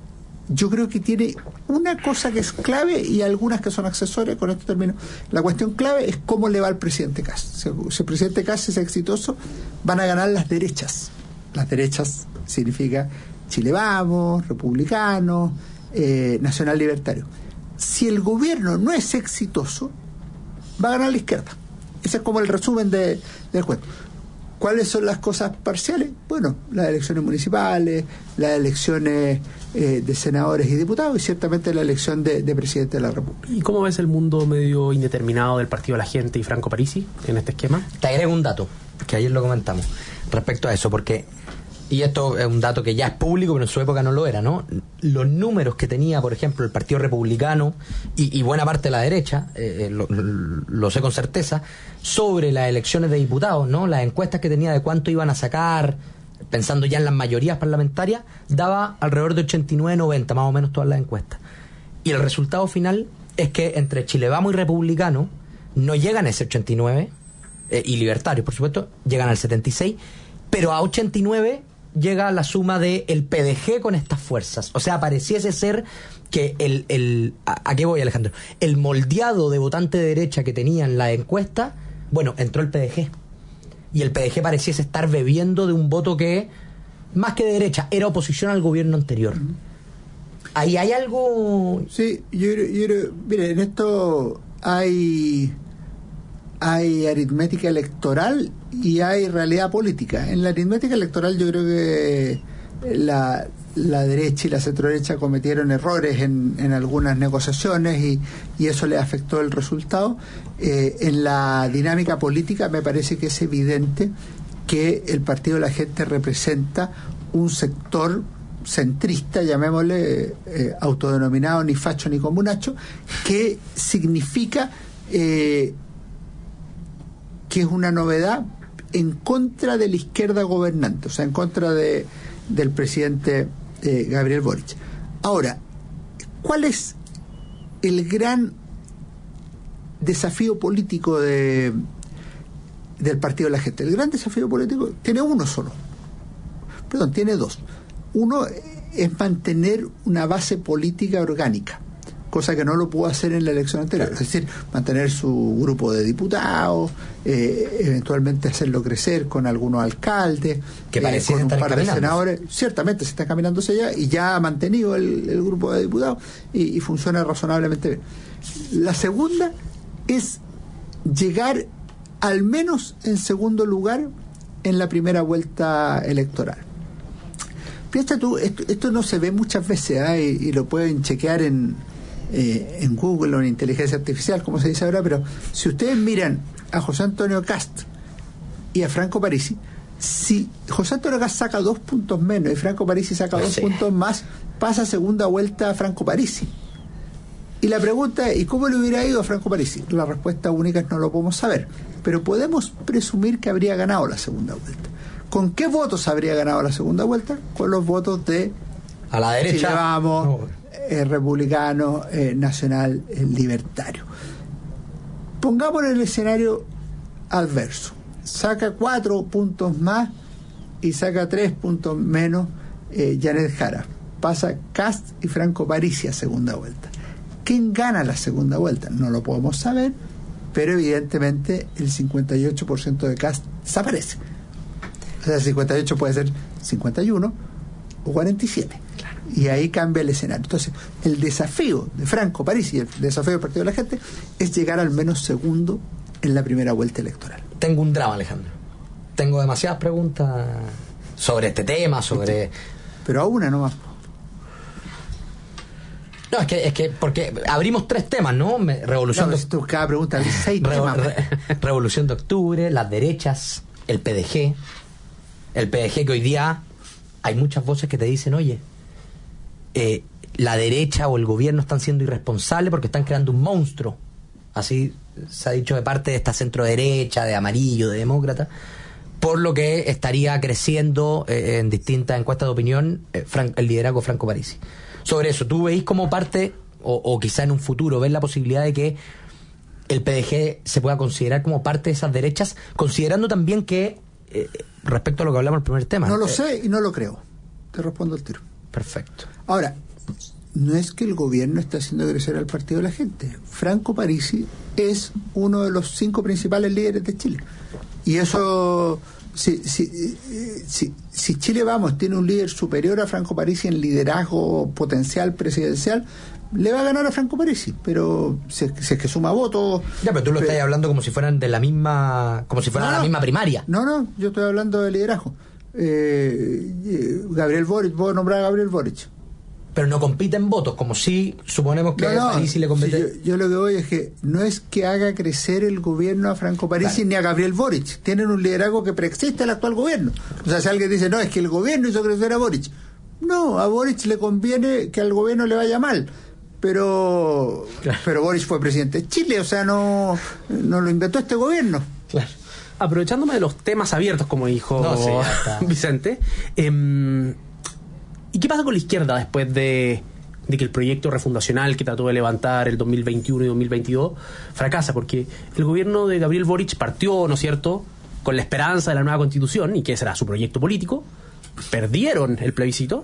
[SPEAKER 3] yo creo que tiene una cosa que es clave y algunas que son accesorias. Con esto termino. La cuestión clave es cómo le va al presidente Kass. Si, si el presidente Kass es exitoso, van a ganar las derechas. Las derechas significa Chile Vamos, Republicanos, eh, Nacional Libertario. Si el gobierno no es exitoso, va a ganar la izquierda. Ese es como el resumen de, del cuento. ¿Cuáles son las cosas parciales? Bueno, las elecciones municipales, las elecciones eh, de senadores y diputados, y ciertamente la elección de, de presidente de la República.
[SPEAKER 4] ¿Y cómo ves el mundo medio indeterminado del Partido de la Gente y Franco Parisi en este esquema?
[SPEAKER 2] Te agrego un dato, que ayer lo comentamos, respecto a eso, porque, y esto es un dato que ya es público, pero en su época no lo era, ¿no? Los números que tenía, por ejemplo, el Partido Republicano y, y buena parte de la derecha, eh, lo, lo, lo sé con certeza, sobre las elecciones de diputados, ¿no? Las encuestas que tenía de cuánto iban a sacar, pensando ya en las mayorías parlamentarias, daba alrededor de ochenta y nueve noventa, más o menos todas las encuestas. Y el resultado final es que entre Chile Vamos y Republicano no llegan a ese ochenta y nueve, eh, y libertarios, por supuesto, llegan al setenta y seis, pero a ochenta y nueve llega la suma de el P D G con estas fuerzas. O sea, pareciese ser que el... el ¿a, ¿A qué voy, Alejandro? El moldeado de votante de derecha que tenía en la encuesta, bueno, entró el P D G. Y el P D G pareciese estar bebiendo de un voto que, más que de derecha, era oposición al gobierno anterior. Ahí hay algo...
[SPEAKER 3] Sí, yo, yo, mire, en esto hay... hay aritmética electoral y hay realidad política. En la aritmética electoral yo creo que la, la derecha y la centroderecha cometieron errores en, en algunas negociaciones y, y eso le afectó el resultado. Eh, en la dinámica política me parece que es evidente que el Partido de la Gente representa un sector centrista, llamémosle, eh, autodenominado ni facho ni comunacho, que significa eh, que es una novedad en contra de la izquierda gobernante, o sea, en contra de, del presidente eh, Gabriel Boric. Ahora, ¿cuál es el gran desafío político de, del Partido de la Gente? El gran desafío político tiene uno solo, perdón, tiene dos. Uno es mantener una base política orgánica, cosa que no lo pudo hacer en la elección anterior, es decir, mantener su grupo de diputados, eh, eventualmente hacerlo crecer con algunos alcaldes,
[SPEAKER 2] que
[SPEAKER 3] eh, con un par de senadores. Ciertamente se está caminando hacia allá y ya ha mantenido el, el grupo de diputados y, y funciona razonablemente bien. La segunda es llegar al menos en segundo lugar en la primera vuelta electoral. Piensa tú, esto, esto no se ve muchas veces, ¿eh? y, y lo pueden chequear en Eh, en Google o en inteligencia artificial, como se dice ahora, pero si ustedes miran a José Antonio Kast y a Franco Parisi, si José Antonio Kast saca dos puntos menos y Franco Parisi saca dos sí. puntos más, pasa segunda vuelta a Franco Parisi. Y la pregunta es, ¿y cómo le hubiera ido a Franco Parisi? La respuesta única es no lo podemos saber, pero podemos presumir que habría ganado la segunda vuelta. ¿Con qué votos habría ganado la segunda vuelta? Con los votos de
[SPEAKER 2] a la derecha.
[SPEAKER 3] Si llevamos, no. Eh, republicano, eh, nacional, eh, libertario. Pongamos el escenario adverso. Saca cuatro puntos más y saca tres puntos menos eh, Janet Jara. Pasa Kast y Franco Parisi a segunda vuelta. ¿Quién gana la segunda vuelta? No lo podemos saber, pero evidentemente el cincuenta y ocho por ciento de Kast desaparece. O sea, el cincuenta y ocho puede ser cincuenta y uno o cuarenta y siete. Y ahí cambia el escenario. Entonces, el desafío de Franco Parisi y el desafío del Partido de la Gente es llegar al menos segundo en la primera vuelta electoral.
[SPEAKER 2] Tengo un drama, Alejandro. tengo demasiadas preguntas sobre este tema, sobre...
[SPEAKER 3] Pero a una nomás.
[SPEAKER 2] No, es que, es que porque abrimos tres temas, ¿no? Me- Revolución
[SPEAKER 3] No,
[SPEAKER 2] de
[SPEAKER 3] si tú cada pregunta abrís seis
[SPEAKER 2] Re-
[SPEAKER 3] temas.
[SPEAKER 2] re- Revolución de Octubre, las derechas, el P D G. El P D G que hoy día hay muchas voces que te dicen, oye, eh, la derecha o el gobierno están siendo irresponsables porque están creando un monstruo. Así se ha dicho de parte de esta centro derecha, de amarillo, de demócrata, por lo que estaría creciendo eh, en distintas encuestas de opinión eh, Fran- el liderazgo Franco Parisi. Sobre eso, ¿tú veis como parte, o, o quizá en un futuro, ves la posibilidad de que el P D G se pueda considerar como parte de esas derechas, considerando también que, eh, respecto a lo que hablamos en el primer tema...
[SPEAKER 3] No lo
[SPEAKER 2] eh,
[SPEAKER 3] sé y no lo creo. Te respondo al tiro.
[SPEAKER 2] Perfecto.
[SPEAKER 3] Ahora, no es que el gobierno esté haciendo crecer al partido de la gente. Franco Parisi es uno de los cinco principales líderes de Chile. Y eso, si, si, si, si Chile Vamos tiene un líder superior a Franco Parisi en liderazgo potencial presidencial, le va a ganar a Franco Parisi, pero si es, si es que suma votos...
[SPEAKER 2] Ya, pero tú lo
[SPEAKER 3] pero-
[SPEAKER 2] estás hablando como si fueran de la misma, como si fueran
[SPEAKER 3] No,
[SPEAKER 2] la
[SPEAKER 3] no.
[SPEAKER 2] misma primaria.
[SPEAKER 3] No, no, yo estoy hablando de liderazgo. Eh, eh, Gabriel Boric, vos nombrás a Gabriel Boric.
[SPEAKER 2] Pero no compiten votos, como si suponemos que
[SPEAKER 3] No, no,
[SPEAKER 2] a Parisi le compete...
[SPEAKER 3] si yo, yo lo que voy es que no es que haga crecer el gobierno a Franco Parisi
[SPEAKER 2] Claro.
[SPEAKER 3] ni a Gabriel Boric. Tienen un liderazgo que preexiste al actual gobierno. O sea, si alguien dice, no, es que el gobierno hizo crecer a Boric. No, a Boric le conviene que al gobierno le vaya mal. Pero
[SPEAKER 2] Claro.
[SPEAKER 3] pero Boric fue presidente de Chile, o sea, no, no lo inventó este gobierno.
[SPEAKER 2] Claro.
[SPEAKER 4] Aprovechándome de los temas abiertos, como dijo
[SPEAKER 2] No, sí, ya está.
[SPEAKER 4] Vicente, em, ¿y qué pasa con la izquierda después de, de que el proyecto refundacional que trató de levantar el dos mil veintiuno y dos mil veintidós fracasa? Porque el gobierno de Gabriel Boric partió, ¿no es cierto?, con la esperanza de la nueva constitución, y que ese era su proyecto político, perdieron el plebiscito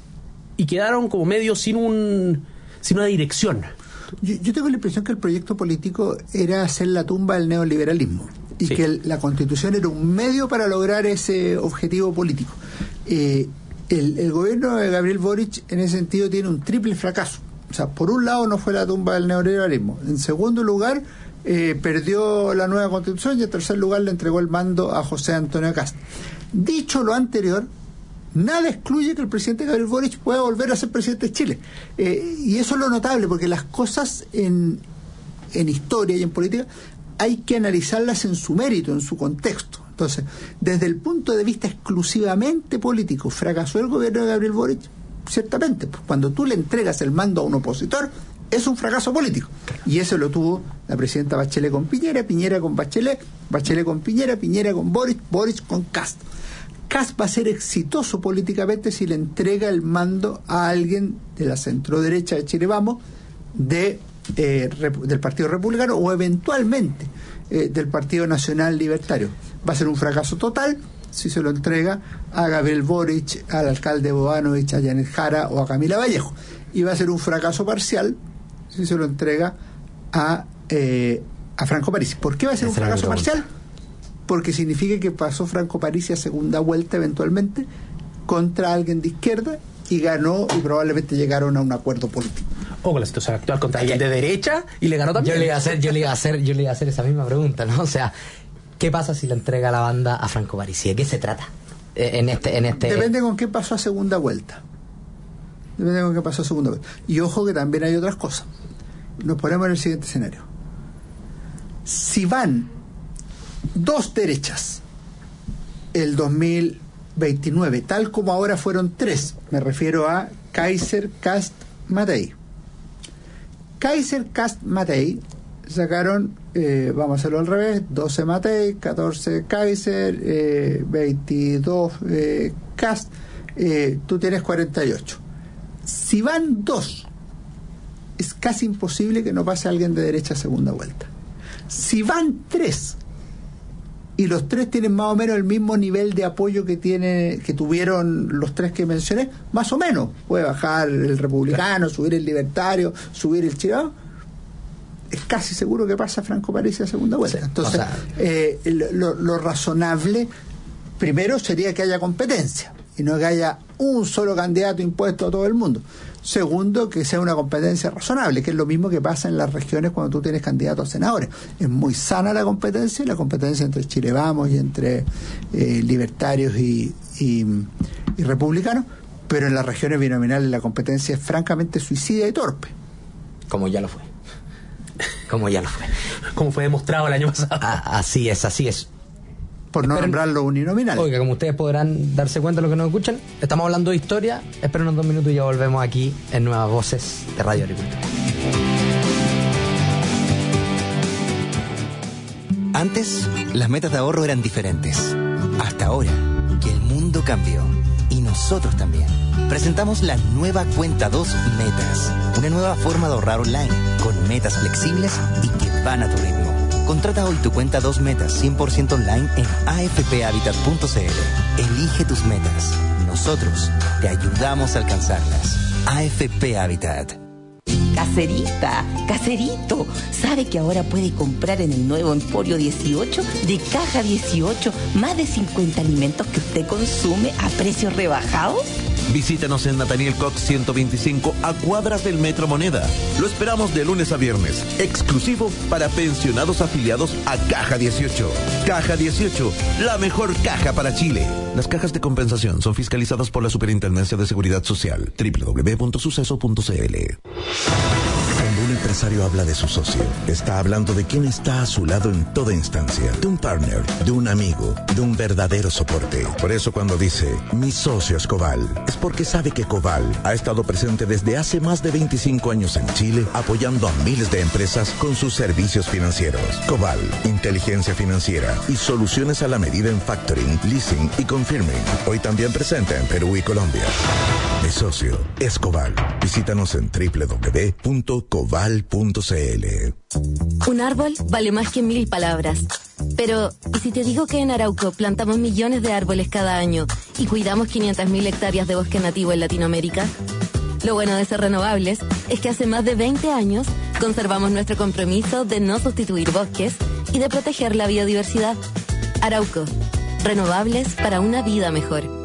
[SPEAKER 4] y quedaron como medio sin un sin una dirección.
[SPEAKER 3] Yo, yo tengo la impresión que el proyecto político era hacer la tumba del neoliberalismo y
[SPEAKER 4] Sí.
[SPEAKER 3] que el- la constitución era un medio para lograr ese objetivo político. Eh, el, el gobierno de Gabriel Boric en ese sentido tiene un triple fracaso. O sea, por un lado no fue la tumba del neoliberalismo. En segundo lugar, eh, perdió la nueva constitución y en tercer lugar le entregó el mando a José Antonio Kast. Dicho lo anterior, nada excluye que el presidente Gabriel Boric pueda volver a ser presidente de Chile. Eh, y eso es lo notable, porque las cosas en, en historia y en política hay que analizarlas en su mérito, en su contexto. Entonces, desde el punto de vista exclusivamente político, ¿fracasó el gobierno de Gabriel Boric? Ciertamente, pues cuando tú le entregas el mando a un opositor, es un fracaso político. Y eso lo tuvo la presidenta Bachelet con Piñera, Piñera con Bachelet, Bachelet con Piñera, Piñera con Boric, Boric con Kast. Kast va a ser exitoso políticamente si le entrega el mando a alguien de la centroderecha de Chile Vamos, de, eh, rep- del Partido Republicano o eventualmente eh, del Partido Nacional Libertario. Va a ser un fracaso total si se lo entrega a Gabriel Boric, al alcalde Bobanovich, a Janet Jara o a Camila Vallejo. Y va a ser un fracaso parcial si se lo entrega a, eh, a Franco Parisi. ¿Por qué va a ser un
[SPEAKER 2] Esa era mi
[SPEAKER 3] fracaso
[SPEAKER 2] pregunta.
[SPEAKER 3] parcial? Porque significa que pasó Franco Parisi a segunda vuelta eventualmente contra alguien de izquierda y ganó y probablemente llegaron a un acuerdo político.
[SPEAKER 4] O con la situación actual contra alguien de derecha y le ganó también.
[SPEAKER 2] Yo le iba a hacer, yo le iba a hacer, yo le iba a hacer esa misma pregunta, ¿no? O sea, ¿qué pasa si le entrega la banda a Franco Parisi? ¿De qué se trata? Eh, en este, en este.
[SPEAKER 3] Depende con qué pasó a segunda vuelta. Depende con qué pasó a segunda vuelta. Y ojo que también hay otras cosas. Nos ponemos en el siguiente escenario. Si van dos derechas el dos mil veintinueve, tal como ahora fueron tres, me refiero a Kaiser, Kast, Matei. Kaiser, Kast, Matei sacaron, eh, vamos a hacerlo al revés, doce Matei, catorce Kaiser, eh, veintidós eh, Kast, eh, tú tienes cuarenta y ocho. Si van dos, es casi imposible que no pase alguien de derecha a segunda vuelta. Si van tres y los tres tienen más o menos el mismo nivel de apoyo que tiene que tuvieron los tres que mencioné, más o menos, puede bajar el republicano, subir el libertario, subir el chileno, es casi seguro que pasa Franco Parisi a segunda vuelta.
[SPEAKER 2] Sí,
[SPEAKER 3] entonces
[SPEAKER 2] o sea,
[SPEAKER 3] eh, lo, lo razonable primero sería que haya competencia y no que haya un solo candidato impuesto a todo el mundo. Segundo, que sea una competencia razonable, que es lo mismo que pasa en las regiones cuando tú tienes candidatos a senadores. Es muy sana la competencia, la competencia entre Chile Vamos y entre eh, libertarios y, y, y republicanos, pero en las regiones binominales la competencia es francamente suicida y torpe.
[SPEAKER 2] Como ya lo fue. Como ya lo fue.
[SPEAKER 4] Como fue demostrado el año pasado.
[SPEAKER 2] Ah, así es, así es.
[SPEAKER 3] Por no
[SPEAKER 2] Esperen,
[SPEAKER 3] nombrarlo uninominal.
[SPEAKER 2] Oiga, como ustedes podrán darse cuenta de lo que nos escuchan, estamos hablando de historia. Esperen unos dos minutos y ya volvemos aquí en Nuevas Voces de Radio Agricultura.
[SPEAKER 14] Antes, las metas de ahorro eran diferentes. Hasta ahora, que el mundo cambió. Y nosotros también. Presentamos la nueva Cuenta dos Metas. Una nueva forma de ahorrar online, con metas flexibles y que van a tu ritmo. Contrata hoy tu Cuenta dos Metas cien por ciento online en a f p habitat punto c l. Elige tus metas. Nosotros te ayudamos a alcanzarlas. A F P Habitat.
[SPEAKER 6] Caserita, caserito, ¿sabe que ahora puede comprar en el nuevo Emporio dieciocho de Caja dieciocho más de cincuenta alimentos que usted consume a precios rebajados?
[SPEAKER 8] Visítanos en Nathaniel Cox ciento veinticinco a cuadras del Metro Moneda. Lo esperamos de lunes a viernes, exclusivo para pensionados afiliados a Caja dieciocho. Caja dieciocho, la mejor caja para Chile. Las cajas de compensación son fiscalizadas por la Superintendencia de Seguridad Social. doble u doble u doble u punto suceso punto c l.
[SPEAKER 15] Cuando un empresario habla de su socio, está hablando de quien está a su lado en toda instancia, de un partner, de un amigo, de un verdadero soporte. Por eso cuando dice, mi socio es Coval, es porque sabe que Coval ha estado presente desde hace más de veinticinco años en Chile, apoyando a miles de empresas con sus servicios financieros. Coval, inteligencia financiera y soluciones a la medida en factoring, leasing y confirming. Hoy también presente en Perú y Colombia. Mi socio es Coval. Visítanos en doble u doble u doble u punto coval punto c l.
[SPEAKER 9] Un árbol vale más que mil palabras. Pero, ¿y si te digo que en Arauco plantamos millones de árboles cada año y cuidamos quinientas mil hectáreas de bosque nativo en Latinoamérica? Lo bueno de ser renovables es que hace más de veinte años conservamos nuestro compromiso de no sustituir bosques y de proteger la biodiversidad. Arauco, renovables para una vida mejor.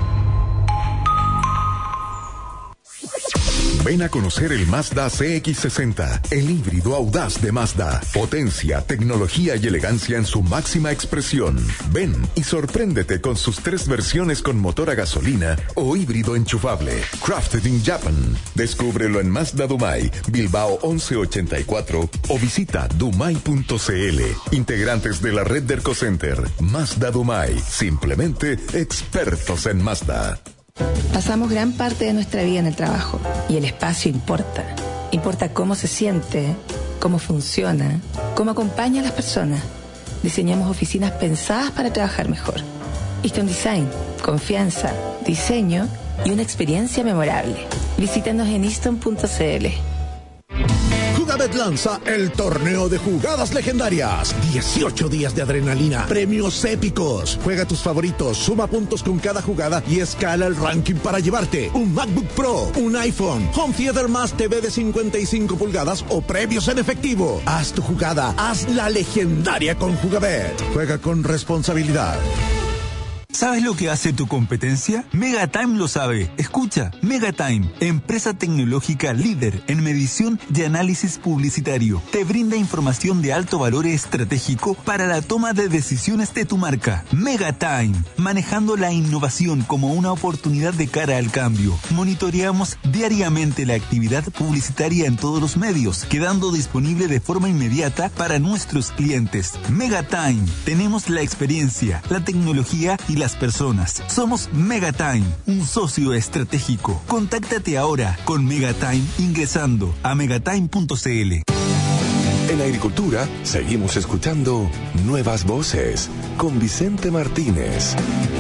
[SPEAKER 16] Ven a conocer el Mazda C X sesenta, el híbrido audaz de Mazda. Potencia, tecnología y elegancia en su máxima expresión. Ven y sorpréndete con sus tres versiones con motor a gasolina o híbrido enchufable. Crafted in Japan. Descúbrelo en Mazda Dumai, Bilbao once ochenta y cuatro o visita dumai punto c l. Integrantes de la red de Ercocenter. Mazda Dumai. Simplemente expertos en Mazda.
[SPEAKER 17] Pasamos gran parte de nuestra vida en el trabajo y el espacio importa. Importa cómo se siente, cómo funciona, cómo acompaña a las personas. Diseñamos oficinas pensadas para trabajar mejor. Easton Design, confianza, diseño y una experiencia memorable. Visítanos en easton punto c l.
[SPEAKER 11] Jugabet lanza el torneo de jugadas legendarias. dieciocho días de adrenalina, premios épicos. Juega tus favoritos, suma puntos con cada jugada y escala el ranking para llevarte un MacBook Pro, un iPhone, Home Theater más T V de cincuenta y cinco pulgadas o premios en efectivo. Haz tu jugada, haz la legendaria con Jugabet. Juega con responsabilidad.
[SPEAKER 18] ¿Sabes lo que hace tu competencia? Megatime lo sabe. Escucha, Megatime, empresa tecnológica líder en medición y análisis publicitario. Te brinda información de alto valor estratégico para la toma de decisiones de tu marca. Megatime, manejando la innovación como una oportunidad de cara al cambio. Monitoreamos diariamente la actividad publicitaria en todos los medios, quedando disponible de forma inmediata para nuestros clientes. Megatime, tenemos la experiencia, la tecnología y las personas. Somos Megatime, un socio estratégico. Contáctate ahora con Megatime ingresando a megatime punto c l.
[SPEAKER 1] En Agricultura seguimos escuchando Nuevas Voces con Vicente Martínez.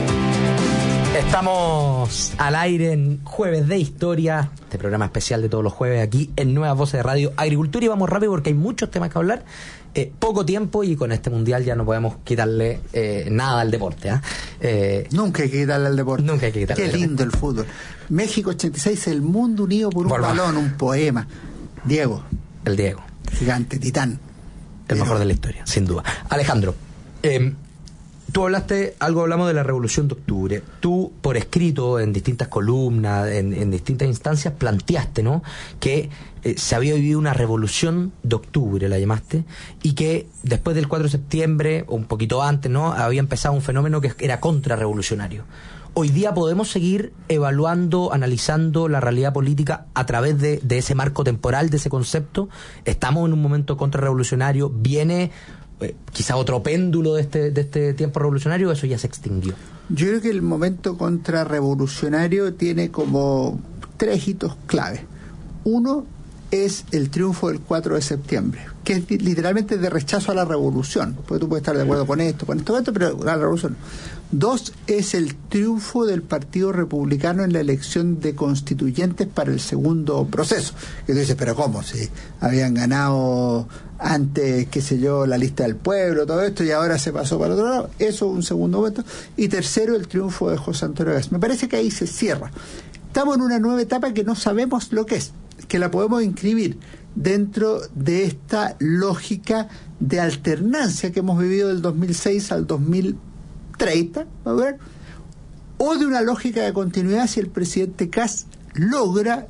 [SPEAKER 2] Estamos al aire en Jueves de Historia, este programa especial de todos los jueves aquí en Nuevas Voces de Radio Agricultura, y vamos rápido porque hay muchos temas que hablar. Eh, poco tiempo y con este mundial ya no podemos quitarle eh, nada al deporte. ¿eh? Eh,
[SPEAKER 3] nunca hay que quitarle al deporte.
[SPEAKER 2] Nunca hay que quitarle.
[SPEAKER 3] Qué lindo el fútbol. México ochenta y seis, el mundo unido por un
[SPEAKER 2] Volva.
[SPEAKER 3] balón, un poema. Diego.
[SPEAKER 2] El Diego.
[SPEAKER 3] Gigante, titán.
[SPEAKER 2] El Pero... mejor de la historia, sin duda. Alejandro, eh, Tú hablaste, algo hablamos de la Revolución de Octubre. Tú, por escrito, en distintas columnas, en, en distintas instancias, planteaste, ¿no?, que eh, se había vivido una Revolución de Octubre, la llamaste, y que después del cuatro de septiembre, o un poquito antes, ¿no?, había empezado un fenómeno que era contrarrevolucionario. Hoy día podemos seguir evaluando, analizando la realidad política a través de, de ese marco temporal, de ese concepto. Estamos en un momento contrarrevolucionario, viene eh, quizá otro péndulo de este, de este tiempo revolucionario, eso ya se extinguió.
[SPEAKER 3] Yo creo que el momento contrarrevolucionario tiene como tres hitos clave. Uno es el triunfo del cuatro de septiembre, que es literalmente de rechazo a la revolución, porque tú puedes estar de acuerdo con esto, con esto, con esto, pero la revolución. Dos, es el triunfo del Partido Republicano en la elección de constituyentes para el segundo proceso. Y tú dices, pero ¿cómo? Si habían ganado antes, qué sé yo, la lista del pueblo, todo esto, y ahora se pasó para el otro lado. Eso es un segundo momento. Y tercero, el triunfo de José Antonio Caz. Me parece que ahí se cierra. Estamos en una nueva etapa que no sabemos lo que es, que la podemos inscribir dentro de esta lógica de alternancia que hemos vivido del dos mil seis al dos mil treinta, a ver, o de una lógica de continuidad si el presidente Caz logra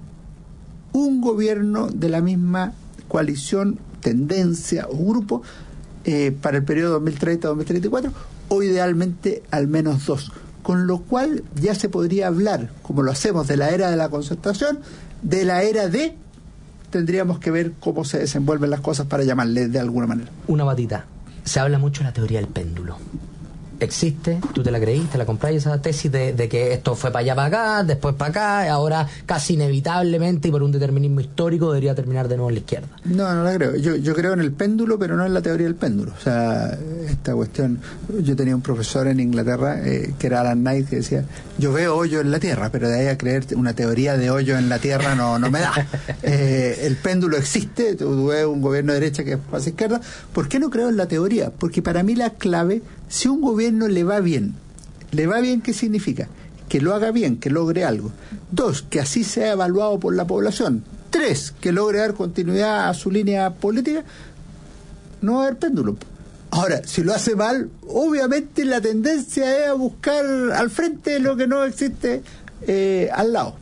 [SPEAKER 3] un gobierno de la misma coalición, tendencia o grupo eh, para el periodo dos mil treinta a dos mil treinta y cuatro, o idealmente al menos dos, con lo cual ya se podría hablar, como lo hacemos, de la era de la concertación, de la era de, tendríamos que ver cómo se desenvuelven las cosas para llamarle de alguna manera.
[SPEAKER 2] Una batita, se habla mucho de la teoría del péndulo. Existe, tú te la creíste, la compráis, esa tesis de, de que esto fue para allá, para acá, después para acá, ahora casi inevitablemente y por un determinismo histórico debería terminar de nuevo en la izquierda.
[SPEAKER 3] No, no la creo. Yo, yo creo en el péndulo, pero no en la teoría del péndulo. O sea, esta cuestión, yo tenía un profesor en Inglaterra eh, que era Alan Knight, que decía, yo veo hoyo en la tierra, pero de ahí a creer una teoría de hoyo en la tierra no, no me da. Eh, el péndulo existe, tú ves un gobierno de derecha que es hacia izquierda. ¿Por qué no creo en la teoría? Porque para mí la clave, si un gobierno le va bien, ¿le va bien qué significa? Que lo haga bien, que logre algo. Dos, que así sea evaluado por la población. Tres, que logre dar continuidad a su línea política. No va a haber péndulo. Ahora, si lo hace mal, obviamente la tendencia es a buscar al frente lo que no existe eh, al lado.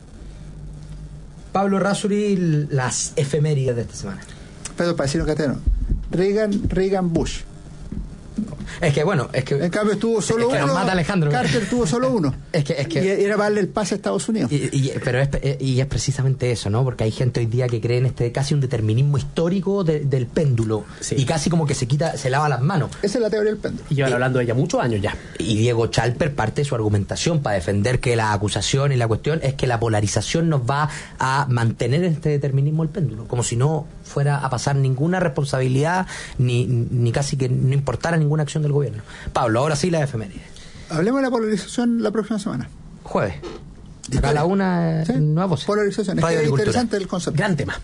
[SPEAKER 2] Pablo Errázuriz, las efemérides de esta semana.
[SPEAKER 3] Pedro Paisino Cateno. Reagan, Reagan Bush.
[SPEAKER 2] Es que bueno, es que
[SPEAKER 3] en cambio estuvo solo
[SPEAKER 2] es que
[SPEAKER 3] uno.
[SPEAKER 2] Nos mata Alejandro.
[SPEAKER 3] Carter tuvo solo uno.
[SPEAKER 2] Es que, es que
[SPEAKER 3] y era para darle el pase a Estados Unidos.
[SPEAKER 2] Y, y, pero es, y es precisamente eso, ¿no? Porque hay gente hoy día que cree en este casi un determinismo histórico de, del péndulo, sí. Y casi como que se quita, se lava las manos.
[SPEAKER 3] Esa es la teoría del péndulo.
[SPEAKER 4] Y llevan eh, hablando de ella muchos años ya.
[SPEAKER 2] Y Diego Chalper parte de su argumentación para defender que la acusación y la cuestión es que la polarización nos va a mantener en este determinismo del péndulo, como si no fuera a pasar ninguna responsabilidad ni, ni casi que no importara ninguna acción del gobierno. Pablo, ahora sí la efeméride.
[SPEAKER 3] Hablemos de la polarización la próxima semana.
[SPEAKER 2] Jueves. Acá a la una,
[SPEAKER 3] ¿sí?
[SPEAKER 2] Nueva Voz.
[SPEAKER 3] Polarización. Es, es interesante el concepto.
[SPEAKER 4] Gran tema.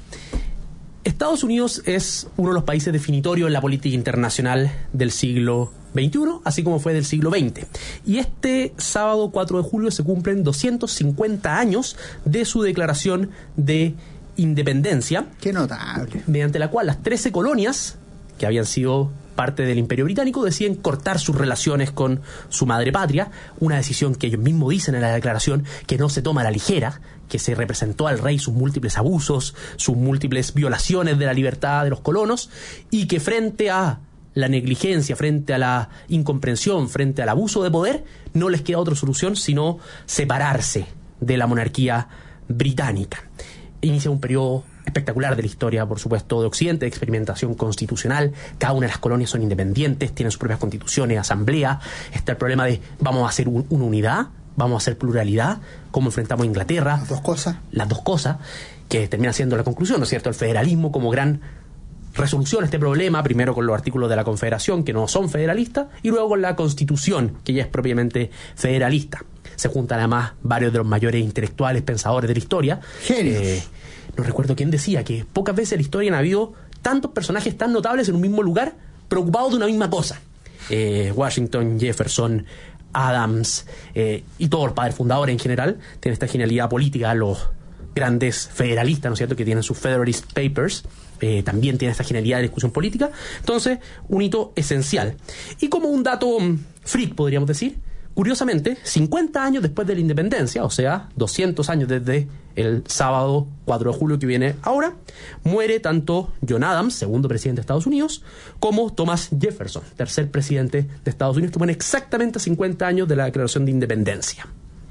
[SPEAKER 4] Estados Unidos es uno de los países definitorios en la política internacional del siglo veintiuno, así como fue del siglo veinte. Y este sábado cuatro de julio se cumplen doscientos cincuenta años de su declaración de independencia.
[SPEAKER 3] Qué notable.
[SPEAKER 4] Mediante la cual las trece colonias que habían sido parte del Imperio Británico deciden cortar sus relaciones con su madre patria, una decisión que ellos mismos dicen en la declaración que no se toma a la ligera, que se representó al rey sus múltiples abusos, sus múltiples violaciones de la libertad de los colonos, y que frente a la negligencia, frente a la incomprensión, frente al abuso de poder, no les queda otra solución sino separarse de la monarquía británica. Inicia un periodo espectacular de la historia, por supuesto, de Occidente, de experimentación constitucional. Cada una de las colonias son independientes, tienen sus propias constituciones, asamblea. Está el problema de, ¿vamos a hacer un, una unidad? ¿Vamos a hacer pluralidad? ¿Cómo enfrentamos a Inglaterra?
[SPEAKER 3] Las dos cosas.
[SPEAKER 4] Las dos cosas, que termina siendo la conclusión, ¿no es cierto? El federalismo como gran resolución a este problema, primero con los artículos de la Confederación, que no son federalistas, y luego con la Constitución, que ya es propiamente federalista. Se juntan además varios de los mayores intelectuales, pensadores de la historia.
[SPEAKER 3] Genios.
[SPEAKER 4] Eh, no recuerdo quién decía que pocas veces en la historia han habido tantos personajes tan notables en un mismo lugar, preocupados de una misma cosa. Eh, Washington, Jefferson, Adams eh, y todos los padres fundadores en general tienen esta genialidad política, los grandes federalistas, ¿no es cierto?, que tienen sus Federalist Papers. Eh, también tiene esta genialidad de discusión política. Entonces, un hito esencial. Y como un dato um, freak, podríamos decir, curiosamente, cincuenta años después de la independencia, o sea, doscientos años desde el sábado cuatro de julio que viene ahora, muere tanto John Adams, segundo presidente de Estados Unidos, como Thomas Jefferson, tercer presidente de Estados Unidos, que muere exactamente a cincuenta años de la declaración de independencia.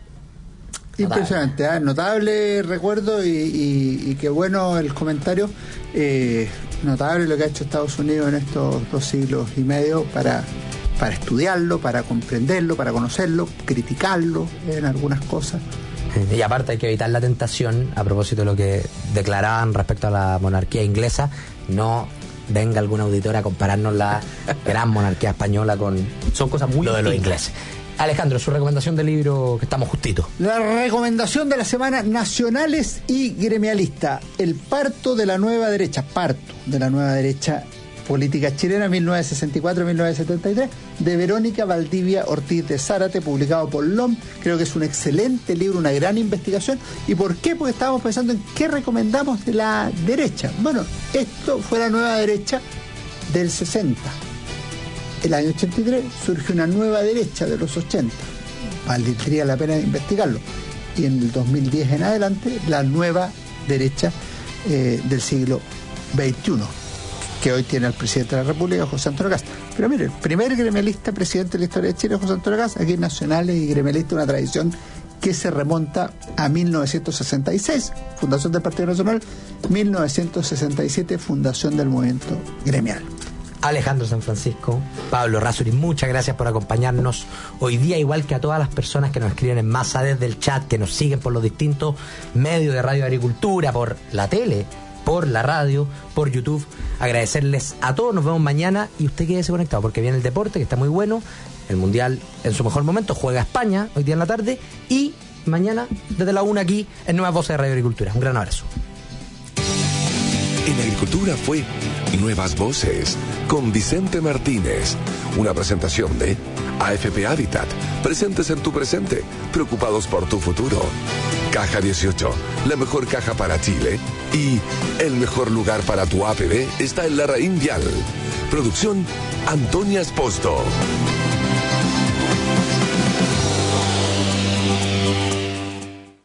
[SPEAKER 3] Impresionante, ¿eh? Notable recuerdo y, y, y qué bueno el comentario. Eh, notable lo que ha hecho Estados Unidos en estos dos siglos y medio para, para estudiarlo, para comprenderlo, para conocerlo, criticarlo en algunas cosas.
[SPEAKER 2] Y aparte hay que evitar la tentación, a propósito de lo que declaraban respecto a la monarquía inglesa, no venga algún auditor a compararnos la gran monarquía española con
[SPEAKER 4] son cosas muy
[SPEAKER 2] lo de los ingleses. Alejandro, su recomendación del libro, que estamos justito.
[SPEAKER 3] La recomendación de la semana, nacionales y gremialista. El parto de la nueva derecha, parto de la nueva derecha política chilena, mil novecientos sesenta y cuatro a mil novecientos setenta y tres, de Verónica Valdivia Ortiz de Zárate, publicado por L O M. Creo que es un excelente libro, una gran investigación. ¿Y por qué? Porque estábamos pensando en qué recomendamos de la derecha. Bueno, esto fue la nueva derecha del sesenta. El año ochenta y tres surge una nueva derecha de los ochenta. Valdría la pena investigarlo. Y en el dos mil diez en adelante, la nueva derecha eh, del siglo veintiuno, que hoy tiene al presidente de la República, José Antonio Kast. Pero mire, el primer gremialista presidente de la historia de Chile, José Antonio Kast. Aquí nacionales y gremialistas, una tradición que se remonta a mil novecientos sesenta y seis, fundación del Partido Nacional, mil novecientos sesenta y siete, fundación del movimiento gremial.
[SPEAKER 2] Alejandro San Francisco, Pablo Rasuri, muchas gracias por acompañarnos hoy día, igual que a todas las personas que nos escriben en masa desde el chat, que nos siguen por los distintos medios de Radio Agricultura, por la tele, por la radio, por YouTube. Agradecerles a todos, nos vemos mañana y usted quédese conectado porque viene el deporte, que está muy bueno, el Mundial en su mejor momento, juega España hoy día en la tarde y mañana desde la una aquí en Nuevas Voces de Radio Agricultura. Un gran abrazo.
[SPEAKER 1] En Agricultura fue Nuevas Voces con Vicente Martínez, una presentación de A F P Habitat, presentes en tu presente, preocupados por tu futuro. Caja dieciocho, la mejor caja para Chile, y el mejor lugar para tu A P B está en la Raín Vial. Producción Antonia Esposto.